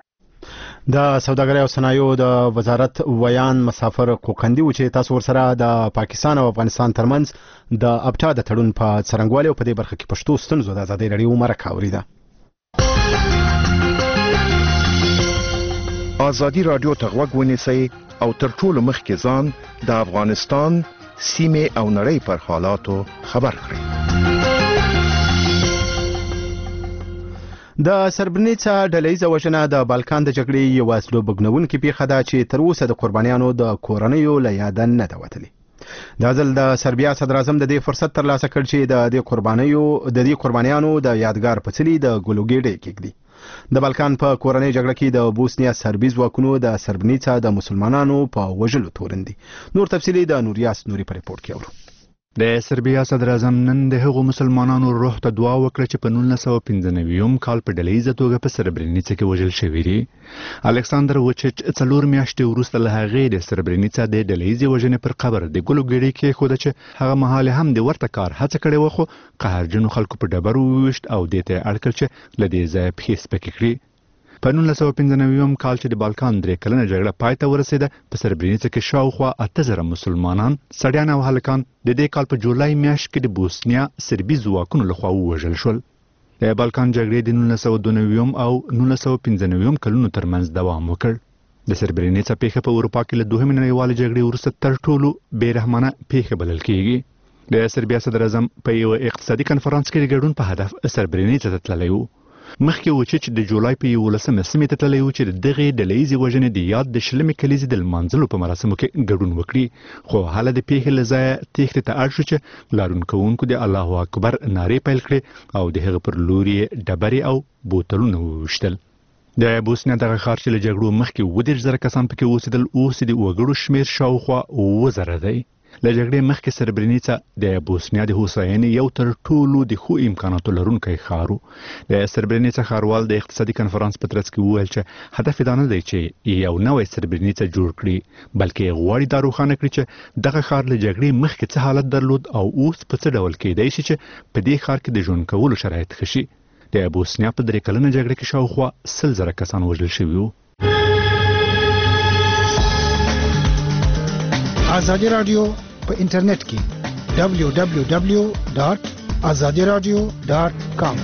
د سوداګرۍ او صنایعو د وزارت ویان مسافر قوقندي و چې تاسو ورسره د پاکستان او افغانستان ترمنځ د ابټا د تړون په څرنګوالي او په دې برخه کې پښتو ستونزو د ازادۍ راډیو مرکه اوریده. ازادي رادیو ته غوږ ونیسئ او تر ټولو مخکې ځان د افغانستان سیمې او نړۍ پر حالاتو خبر کړئ. د سربرینیڅا ډلهیزه وژنه د بالکان د جګړې یو اصلو بګنونکې پیښه ده چې تر اوسه د قربانیانو د کورنیو له یاده نه ده وتلې. دا ځل د سربیا صدر اعظم د دې فرصت ترلاسه کړ چې د دې قربانیانو د یادګار په څلي د ګلوګېډې کېږدي. د بالکان په کورنۍ جګړه کې د بوسنیا سربي ځواکونو د سربرینیڅا د مسلمانانو په وژلو تورن دي. نور تفصیلی د نوریاس نوري په ریپورت کې اورو. د سربیا صدر اعظم نن د هغو مسلمانانو روح ته دعا وکړه چې په 1995 کال په ډلهیزه توګه په سربرینیڅا کې وژل شوي دي. الکساندر وچیچ 4 میاشتې وروسته له هغې د سربرینیڅا د ډلهیزې وژنې پر قبر د ګلو ګېډۍ کېښوده چې هغه مهال هم د ورته کار هڅه کړې وه، خو قهرجنو خلکو په ډبرو وویشت او دې ته اړ کړ چې له دې ځایه پښې سپکې کړي. په 1995 کال چې د بالکان 3 کلنه جګړه پای ته ورسېده، په سربرینیڅا کې شاوخوا 8000 مسلمانان، سړیان او هلکان د دې کال په جولای میاشت کې د بوسنیا سربي ځواکونو لخوا ووژل شول. د بالکان جګړې د 1992 او 1995 کلونو ترمنځ دوام وکړ. د سربرینیڅا پیښه په اروپا کې له دوهمې نړیوالې جګړې وروسته تر ټولو بېرحمانه پیښه بلل کېږي. د سربیا صدر اعظم په یو اقتصادي کنفرانس کې د ګډون په هدف سربرینیڅا ته تللی و. مخکې و چې د جولای په 11 سیمې ته تللی و چې دغه ډلهیزې وژنې د یاد د شلمې کلیزې د لمانځلو په مراسمو کې ګډون وکړي خو حاله د پیښې له ځایه تېښتې ته اړ شو چې لارون کوونکو د الله اکبر نارې پیل کړې او د هغه پر لور یې ډبرې او بوتلونه وویشتل. د بوسنیا دغه ښار چې له جګړو مخکې 30,000 کسان پکې اوسېدل اوس د وګړو شمېر شاوخوا 7,000 دی. له جګړې مخکې سربرینیڅا د بوسنیا د هوساینې یو تر ټولو د ښو امکاناتو لرونکی ښار و. د سربرینیڅا ښاروال د اقتصادي کنفرانس په ترڅ کې وویل چې هدف یې دا نه دی چې یو نوی سربرینیڅا جوړ کړي بلکې غواړي دا روښانه کړي چې دغه ښار له جګړې مخکې څه حالت درلود او اوس په څه ډول کېدای شي چې په دې ښار کې د ژوند کولو شرایط ښه شي. د بوسنیا په 3 کلنه جګړه کې شاوخوا 100,000 کسان وژل شوي وو. ازادي رادیو په انټرنیټ کې www.azadiradio.com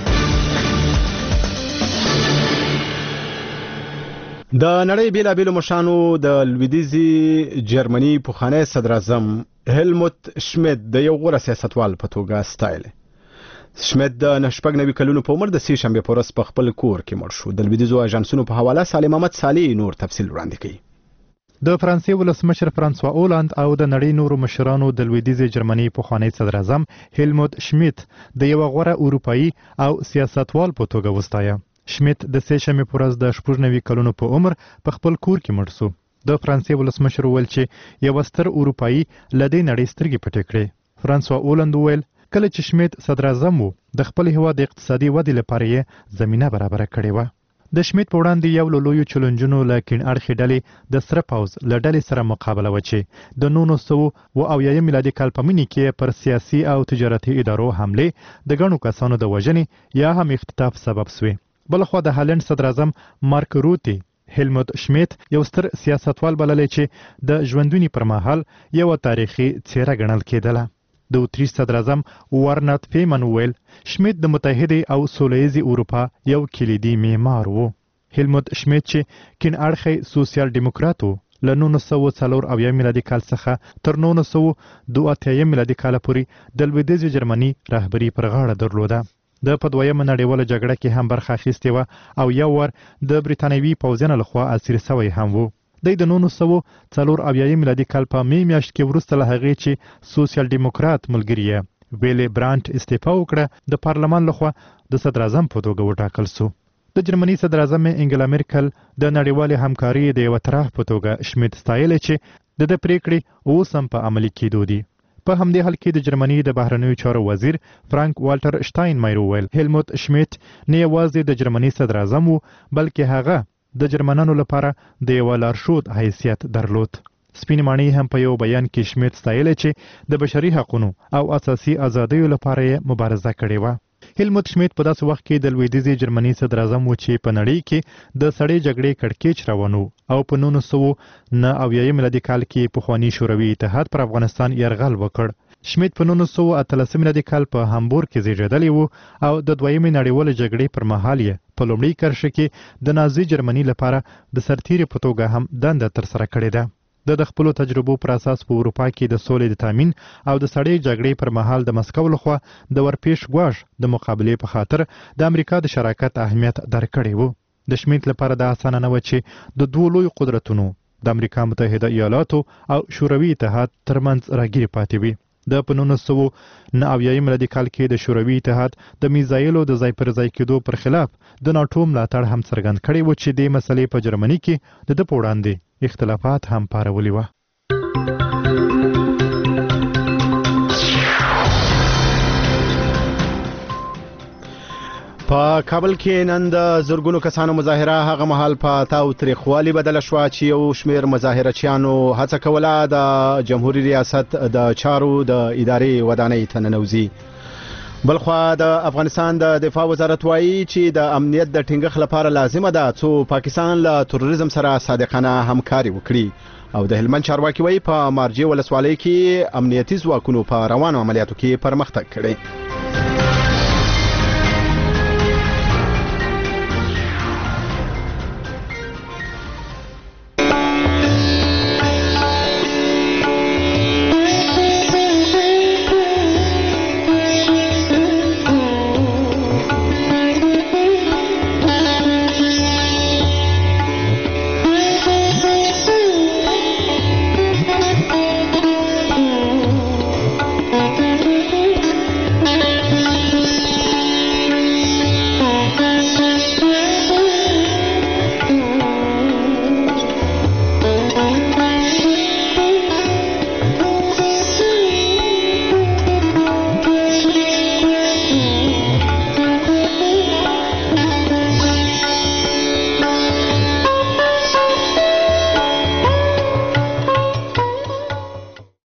د نړۍ بیلابیلو مشرانو د لویدیځي جرمني پخوانی صدر اعظم هیلموت شمیت د یو غوره سیاستوال په توګه ستایل. شمیت د 90 کلونو په عمر د سې شنبې په ورځ په خپل کور کې مړ شو. د لویدیځو اژانسونو په حواله سالم محمد صالح نور تفصیل وړاندې کوي. د فرانسې ولسمشر فرانسوا اولند او د نړۍ نورو مشرانو د لویدیځې جرمني پخوانی صدر اعظم هیلموت شمیت د یو غوره اروپایي او سیاستوال په توګه وستایه. شمیت د سې شنبې په ورځ د 90 کلونو په عمر په خپل کور کې مړ شو. د فرانسې ولسمشر وویل چې یو ستر اروپایي لدې نړۍ سترګې پټې کړې. فرانسوا اولند وویل کله چې شمیت صدر اعظم وو د خپل هیواد د اقتصادي ودې لپاره یې زمينه برابر کړې و. د شمیت په وړاندې یو له لویو چلنجونو له کین اړخې ډلې د سره پوځ له ډلې سره مقابله و چې د 1970 میلادي کال په منځ کې پر سیاسي او تجارتي ادارو حمله د ګڼو کسانو د وژنې یا هم اختطاف سبب شوه. بلخو د هالند صدر اعظم مارک روتی هیلموت شمیت یو ستر سیاستوال بللی چې د ژوندونی پر مهال یو تاریخي څیره ګڼل کېدله. د اتریش صدر اعظم وارنات فیمن ویل شمیت د متحده او سولیزي اروپا یو کلیدي معمار وو. هیلموت شمیت چې کین اړخي سوسیال دیموکراتو له 1940 میلادي کال څخه تر 1982 میلادي کال پورې د لویدیځ جرمني رهبری پر غاړه درلوده. د په دویمه نړیواله جګړه کې هم برخه اخیستې وه او یو ور د برټانوي پوځیانو لخوا اسیر شوی هم وو. د 1940 میلادي کال په می میاشت کې وروسته له هغې چې سوسیال دیموکرات ملګری ویلی برانټ استعفا وکړه د پارلمان لخوا د صدر اعظم په توګه وټاکل شو. د جرمني صدر اعظم انګلا میرکل د نړیوالې همکارۍ د یو طرف په توګه شمیت ستایلی چې د پریکړې اوس هم په عملي کېدو دي. په همدې حال کې د جرمني د بهرنیو چارو وزیر فرانک والټر شټاینمایر وویل هیلموت شمیت نه یوازې د جرمني صدر اعظم وو بلکې هغه د جرمنانو لپاره د یو لارښود حیثیت درلود. سپین ماڼۍ هم په یو بیان کې شمیت ستایلی چې د بشري حقوقو او اساسي ازادیو لپاره یې مبارزه کړې وه. هیلموت شمیت په داسې وخت کې د لویدیځې جرمني صدر اعظم و چې په نړۍ کې د سړې جګړې کړکېچ روان و او په 1990 میلادي کال کې پخواني شوروي اتحاد پر افغانستان یرغل وکړ. شمیت په 1983 میلادي کال په هامبورګ کې زیږیدلی و او د دویمې نړیوالې جګړې پر مهال یې په لومړۍ کرښه کې د نازي جرمني لپاره د سرتیري په توګه هم دنده ترسره کړې ده. د خپلو تجربو پر اساس په اروپا کې د سولې د تامین او د سړې جګړې پر مهال د مسکو لخوا د ورپېښ ګواښ د مقابلې په خاطر د امریکا د شراکت اهمیت درکړی و. د شمیت لپاره د اسانه نه و چې د دوه لوی قدرتونو د امریکا متحده ایالاتو او شوروي اتحاد ترمنځ راګیرې پاتې وي. د 1990 میلادي کال کې د شوروي اتحاد د میزایلو د ځای پر ځای کېدو پر خلاف د ناټو ملاتړ هم څرګند کړی و چې د مسلې په جرمني کې د په وړاندې اختلافات هم پارولي وه. په کابل کې نن د زرګونو کسانو مظاهره هغه مهال په تاو تاریخوالي بدله شو چې یو شمیر مظاهرچیانو هڅه کوله د جمهوریت ریاست د چارو د ادارې ودانۍ ته ننوځي. بلخوا د افغانستان د دفاع وزارت وایي چې د امنیت د ټینګښت لپاره لازمه ده څو پاکستان له تروریزم سره صادقانه همکاري وکړي او د هلمند چارواکي وایي په مارجې ولسوالۍ کې امنیتي ځواکونو په روانو عملیاتو کې پرمختګ کړی.